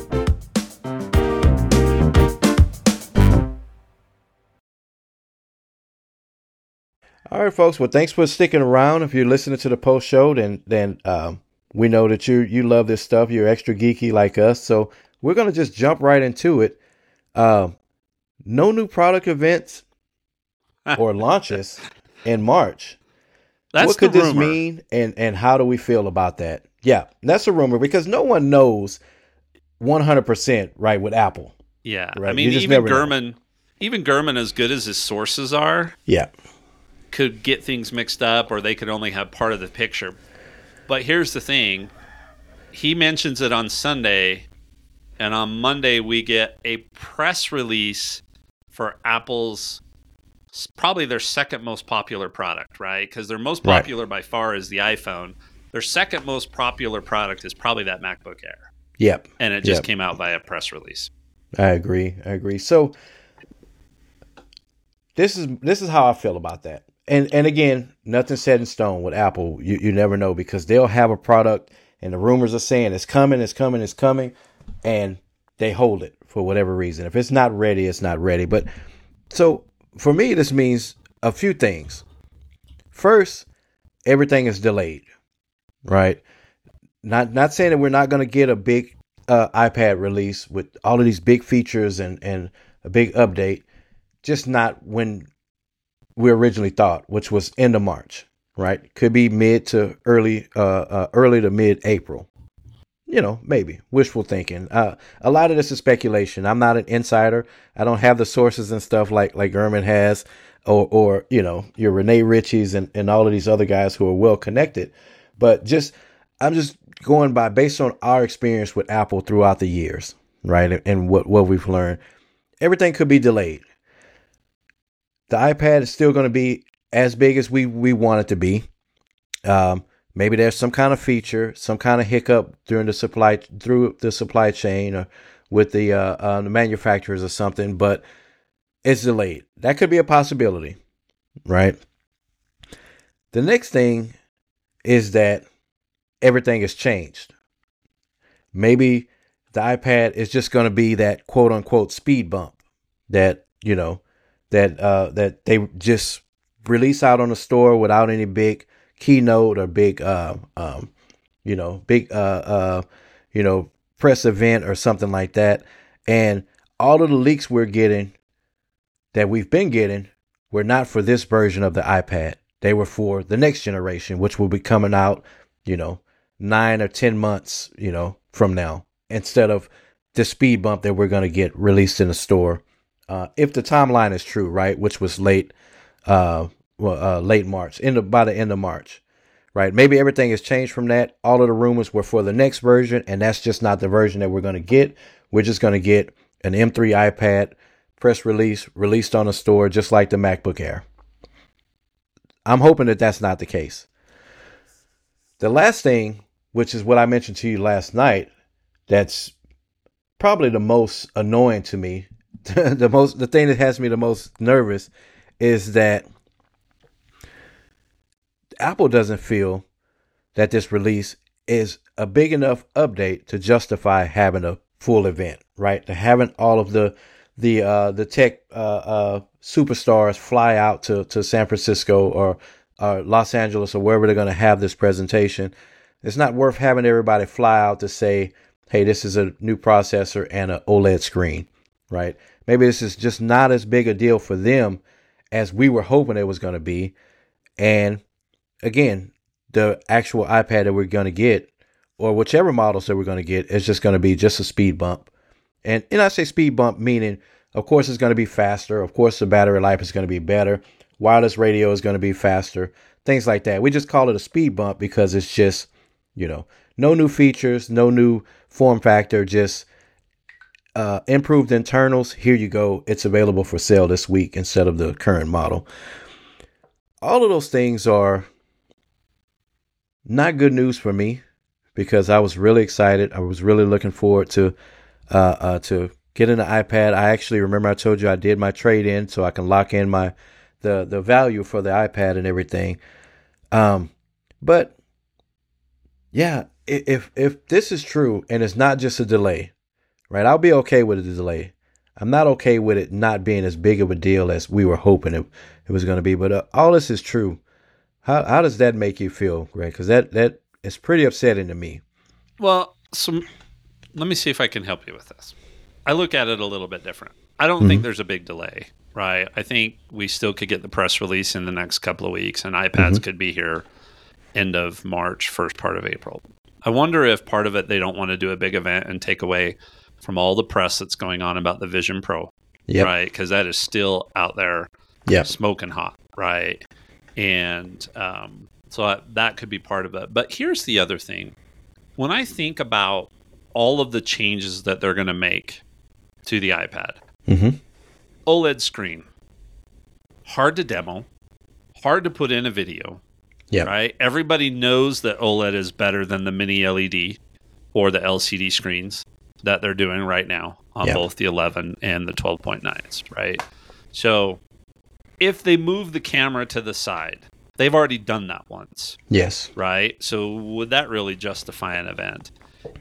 All right, folks. Well, thanks for sticking around. If you're listening to the post show, then then um, we know that you you love this stuff. You're extra geeky like us, so we're gonna just jump right into it. Uh, no new product events or launches in March. That's what could the this rumor. mean, and and how do we feel about that? Yeah, that's a rumor, because no one knows one hundred percent right with Apple. Yeah, right? I mean, even even Gurman, even Gurman, as good as his sources are, yeah, could get things mixed up, or they could only have part of the picture. But here's the thing: he mentions it on Sunday, and on Monday we get a press release for Apple's probably their second most popular product, right? Because their most popular right. by far is the iPhone. Their second most popular product is probably that MacBook Air. Yep. And it just yep. came out by a press release. I agree. I agree. So this is this is how I feel about that. And and again, nothing set in stone with Apple. You you never know, because they'll have a product and the rumors are saying it's coming, it's coming, it's coming, and they hold it for whatever reason. If it's not ready, it's not ready. But so for me, this means a few things. First, everything is delayed, right? Not not saying that we're not going to get a big uh, iPad release with all of these big features and, and a big update, just not when we originally thought, which was end of March, right? Could be mid to early, uh, uh, early to mid April. You know, maybe wishful thinking. Uh, a lot of this is speculation. I'm not an insider. I don't have the sources and stuff like like Gurman has, or or you know your Rene Ritchies and, and all of these other guys who are well connected. But just I'm just going by based on our experience with Apple throughout the years, right? And, and what what we've learned. Everything could be delayed. The iPad is still going to be as big as we we want it to be. Um, Maybe there's some kind of feature, some kind of hiccup during the supply through the supply chain or with the uh, uh, the manufacturers or something, but it's delayed. That could be a possibility, right? The next thing is that everything has changed. Maybe the iPad is just going to be that quote unquote speed bump that, you know, that uh, that they just release out on the store without any big keynote or big, uh, um, you know, big, uh, uh, you know, press event or something like that. And all of the leaks we're getting that we've been getting were not for this version of the iPad. They were for the next generation, which will be coming out, you know, nine or ten months, you know, from now, instead of the speed bump that we're going to get released in the store. Uh, if the timeline is true, right, which was late, uh, Well, uh, late March, end of, by the end of March, right? Maybe everything has changed from that. All of the rumors were for the next version, and that's just not the version that we're going to get. We're just going to get an M three iPad press release, released on a store, just like the MacBook Air. I'm hoping that that's not the case. The last thing, which is what I mentioned to you last night, that's probably the most annoying to me, the most, the thing that has me the most nervous, is that Apple doesn't feel that this release is a big enough update to justify having a full event, right? To having all of the the uh, the tech uh, uh, superstars fly out to, to San Francisco or uh, Los Angeles or wherever they're going to have this presentation. It's not worth having everybody fly out to say, hey, this is a new processor and an OLED screen, right? Maybe this is just not as big a deal for them as we were hoping it was going to be. And again, the actual iPad that we're going to get, or whichever models that we're going to get, is just going to be just a speed bump. And, and I say speed bump, meaning, of course, it's going to be faster. Of course, the battery life is going to be better. Wireless radio is going to be faster. Things like that. We just call it a speed bump because it's just, you know, no new features, no new form factor, just uh, improved internals. Here you go. It's available for sale this week instead of the current model. all of those things are not good news for me because I was really excited. I was really looking forward to uh, uh, to getting the iPad. I actually remember I told you I did my trade in so I can lock in my the the value for the iPad and everything. Um, but yeah, if if this is true and it's not just a delay, right? I'll be okay with a delay. I'm not okay with it not being as big of a deal as we were hoping it, it was going to be. But uh, all this is true. How how does that make you feel, Greg? Because that that is pretty upsetting to me. Well, so let me see if I can help you with this. I look at it a little bit different. I don't Mm-hmm. think there's a big delay, right? I think we still could get the press release in the next couple of weeks, and iPads Mm-hmm. could be here end of March, first part of April. I wonder if part of it they don't want to do a big event and take away from all the press that's going on about the Vision Pro, Yep. right? Because that is still out there Yep. smoking hot, right? And um, so I, that could be part of it. But here's the other thing. When I think about all of the changes that they're going to make to the iPad, Mm-hmm. OLED screen, hard to demo, hard to put in a video, Yep. right? Everybody knows that OLED is better than the mini L E D or the L C D screens that they're doing right now on Yep. both the eleven and the twelve point nines, right? So if they move the camera to the side, they've already done that once, Yes. right? So would that really justify an event?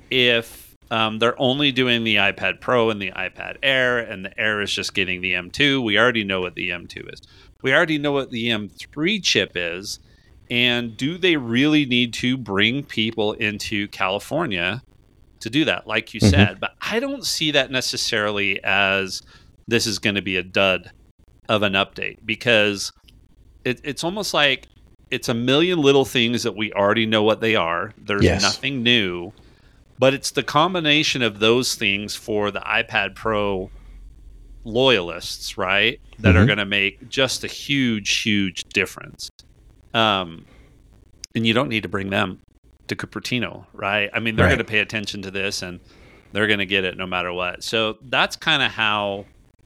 If um, they're only doing the iPad Pro and the iPad Air, and the Air is just getting the M two, we already know what the M two is. We already know what the M three chip is. And do they really need to bring people into California to do that, like you Mhm. said? But I don't see that necessarily as this is going to be a dud of an update, because it, it's almost like it's a million little things that we already know what they are. There's Yes. nothing new, but it's the combination of those things for the iPad Pro loyalists, right, that are Mhm. going to make just a huge, huge difference. Um, and you don't need to bring them to Cupertino, right? I mean, they're Right. going to pay attention to this, and they're going to get it no matter what. So that's kind of how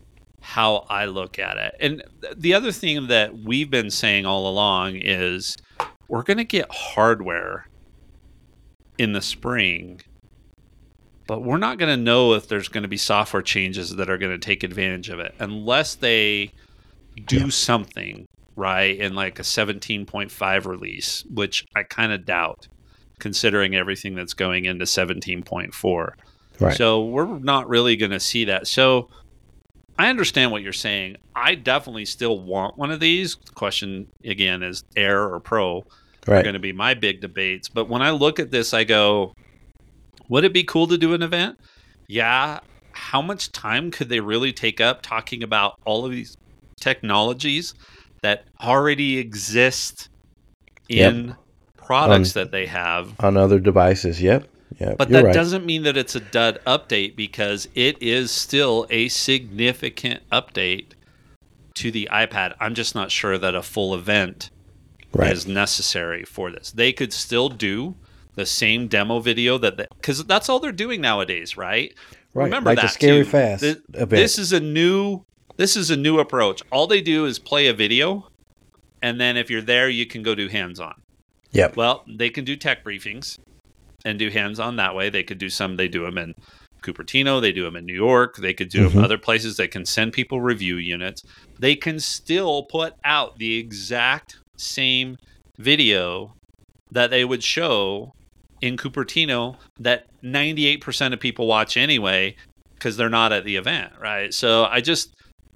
how I look at it. And th- the other thing that we've been saying all along is we're going to get hardware in the spring, but we're not going to know if there's going to be software changes that are going to take advantage of it unless they do Yeah. something, right, in like a seventeen point five release, which I kind of doubt, considering everything that's going into seventeen point four. Right. So we're not really going to see that. So I understand what you're saying. I definitely still want one of these. The question, again, is Air or Pro are Right. going to be my big debates. But when I look at this, I go, would it be cool to do an event? Yeah. How much time could they really take up talking about all of these technologies that already exist in Yep. products Um, that they have? On other devices. Yep. Yep. But You're that right. doesn't mean that it's a dud update, because it is still a significant update to the iPad. I'm just not sure that a full event Right. is necessary for this. They could still do the same demo video that, because that's all they're doing nowadays, right? Right. Remember like that the Scary too. Fast Th- event. This is a new. This is a new approach. All they do is play a video, and then if you're there, you can go do hands-on. Yep. Well, they can do tech briefings and do hands-on that way. They could do some. They do them in Cupertino. They do them in New York. They could do them Mhm. other places. They can send people review units. They can still put out the exact same video that they would show in Cupertino that ninety-eight percent of people watch anyway, because they're not at the event, right? So I just,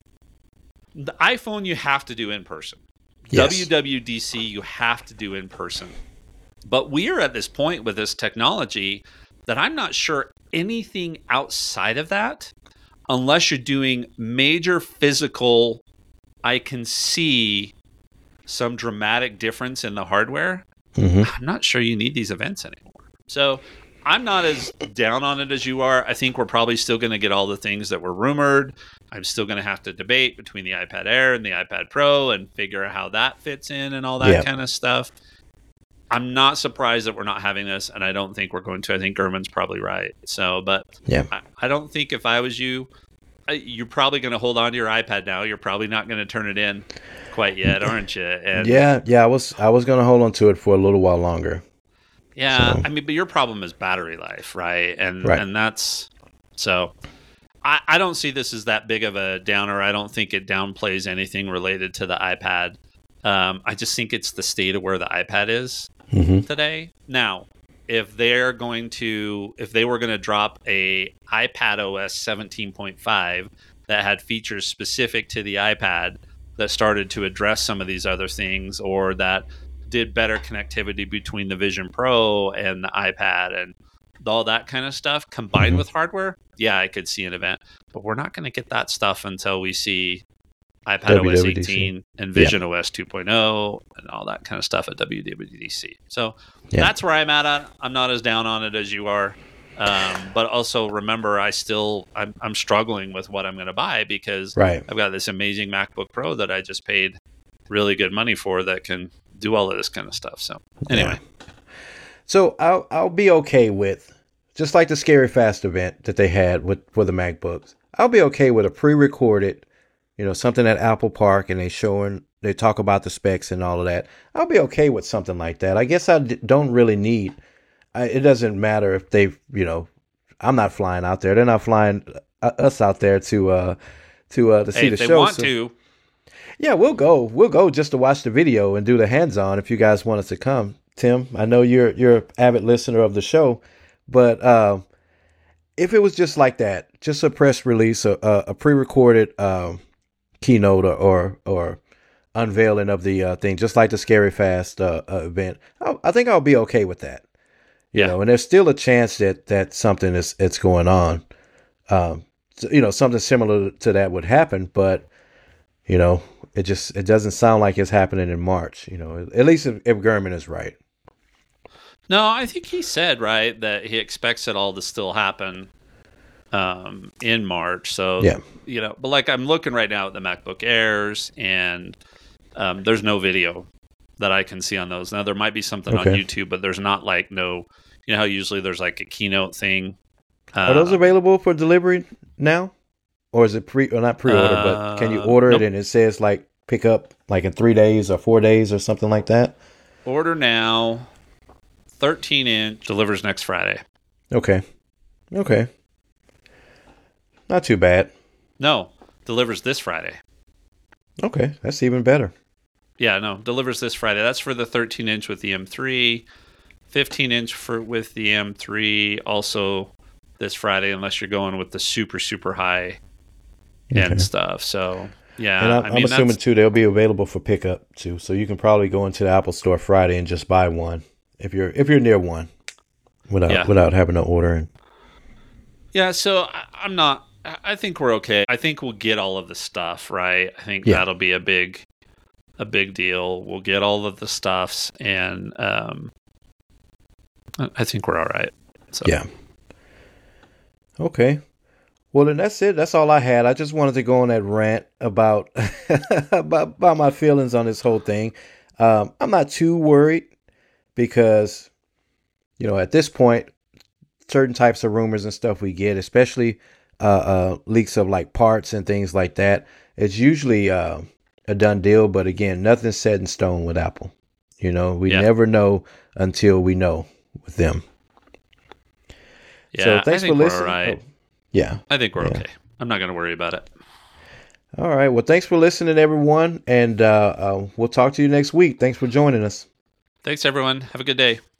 the iPhone you have to do in person. Yes. W W D C you have to do in person. But we are at this point with this technology that I'm not sure anything outside of that, unless you're doing major physical, I can see some dramatic difference in the hardware. Mhm. I'm not sure you need these events anymore. So I'm not as down on it as you are. I think we're probably still going to get all the things that were rumored. I'm still going to have to debate between the iPad Air and the iPad Pro and figure out how that fits in and all that Yeah. kind of stuff. I'm not surprised that we're not having this, and I don't think we're going to. I think Gurman's probably right. So, but Yeah. I, I don't think if I was you, you're probably going to hold on to your iPad now. You're probably not going to turn it in quite yet, aren't you? And yeah, yeah. I was I was going to hold on to it for a little while longer. Yeah, So. I mean, but your problem is battery life, right? And Right. and that's so. I, I don't see this as that big of a downer. I don't think it downplays anything related to the iPad. Um, I just think it's the state of where the iPad is Mm-hmm. today. Now, if they're going to, if they were going to drop a iPad O S seventeen point five that had features specific to the iPad that started to address some of these other things, or that did better connectivity between the Vision Pro and the iPad and all that kind of stuff combined Mhm. with hardware, yeah, I could see an event. But we're not going to get that stuff until we see iPad O S W W D C. eighteen and Vision O S two point oh and all that kind of stuff at W W D C. So Yeah. that's where I'm at. at. I'm not as down on it as you are. Um, but also remember, I still I'm, I'm struggling with what I'm going to buy because Right. I've got this amazing MacBook Pro that I just paid really good money for that can do all of this kind of stuff. So anyway, So I'll I'll be okay with, just like the Scary Fast event that they had with for the MacBooks. I'll be okay with a pre-recorded, you know, something at Apple Park, and they showing they talk about the specs and all of that. I'll be okay with something like that. I guess I d- don't really need. I, it doesn't matter if they, you know, I'm not flying out there. They're not flying uh, us out there to uh to uh to see hey, the if they show. want so- to, Yeah, we'll go. We'll go just to watch the video and do the hands-on if you guys want us to come. Tim, I know you're you're an avid listener of the show, but uh, if it was just like that, just a press release, a, a, a pre-recorded um, keynote or, or or unveiling of the uh, thing, just like the Scary Fast uh, uh, event, I, I think I'll be okay with that. You Yeah. know, and there's still a chance that that something is it's going on. Um, so, you know, something similar to that would happen, but you know, it just it doesn't sound like it's happening in March. You know, at least if, if Gurman is right. no, I think he said right that he expects it all to still happen um, in March. So Yeah. you know, but like I'm looking right now at the MacBook Airs, and um, there's no video that I can see on those. Now there might be something on Okay. YouTube, but there's not like no. You know how usually there's like a keynote thing. Uh, Are those available for delivery now, or is it pre or not pre-order? but can you Uh, order nope. it and it says like pick up like in three days or four days or something like that? Order now. thirteen inch delivers next Friday. Okay, okay, not too bad. No, delivers this Friday. Okay, that's even better. Yeah, no, delivers this Friday. That's for the thirteen inch with the M three, fifteen inch for with the M three also this Friday, unless you're going with the super super high end Okay. stuff. So yeah, And I'm, I I'm mean assuming that's, too they'll be available for pickup too, so you can probably go into the Apple Store Friday and just buy one if you're if you're near one without Yeah. without having to order. And yeah. So I, I'm not. I I think we're okay. I think we'll get all of the stuff right. I think Yeah. that'll be a big a big deal. We'll get all of the stuffs, and um, I I think we're all right. So yeah. Okay. Well, then that's it. That's all I had. I just wanted to go on that rant about about, about my feelings on this whole thing. Um, I'm not too worried because, you know, at this point, certain types of rumors and stuff we get, especially uh, uh, leaks of like parts and things like that, it's usually uh, a done deal. But again, nothing's set in stone with Apple. You know, we Yeah. never know until we know with them. yeah. so thanks I think for we're listening. all right. Oh, yeah. I think we're Yeah. okay. I'm not going to worry about it. All right. Well, thanks for listening, everyone. And uh, uh, we'll talk to you next week. Thanks for joining us. Thanks, everyone. Have a good day.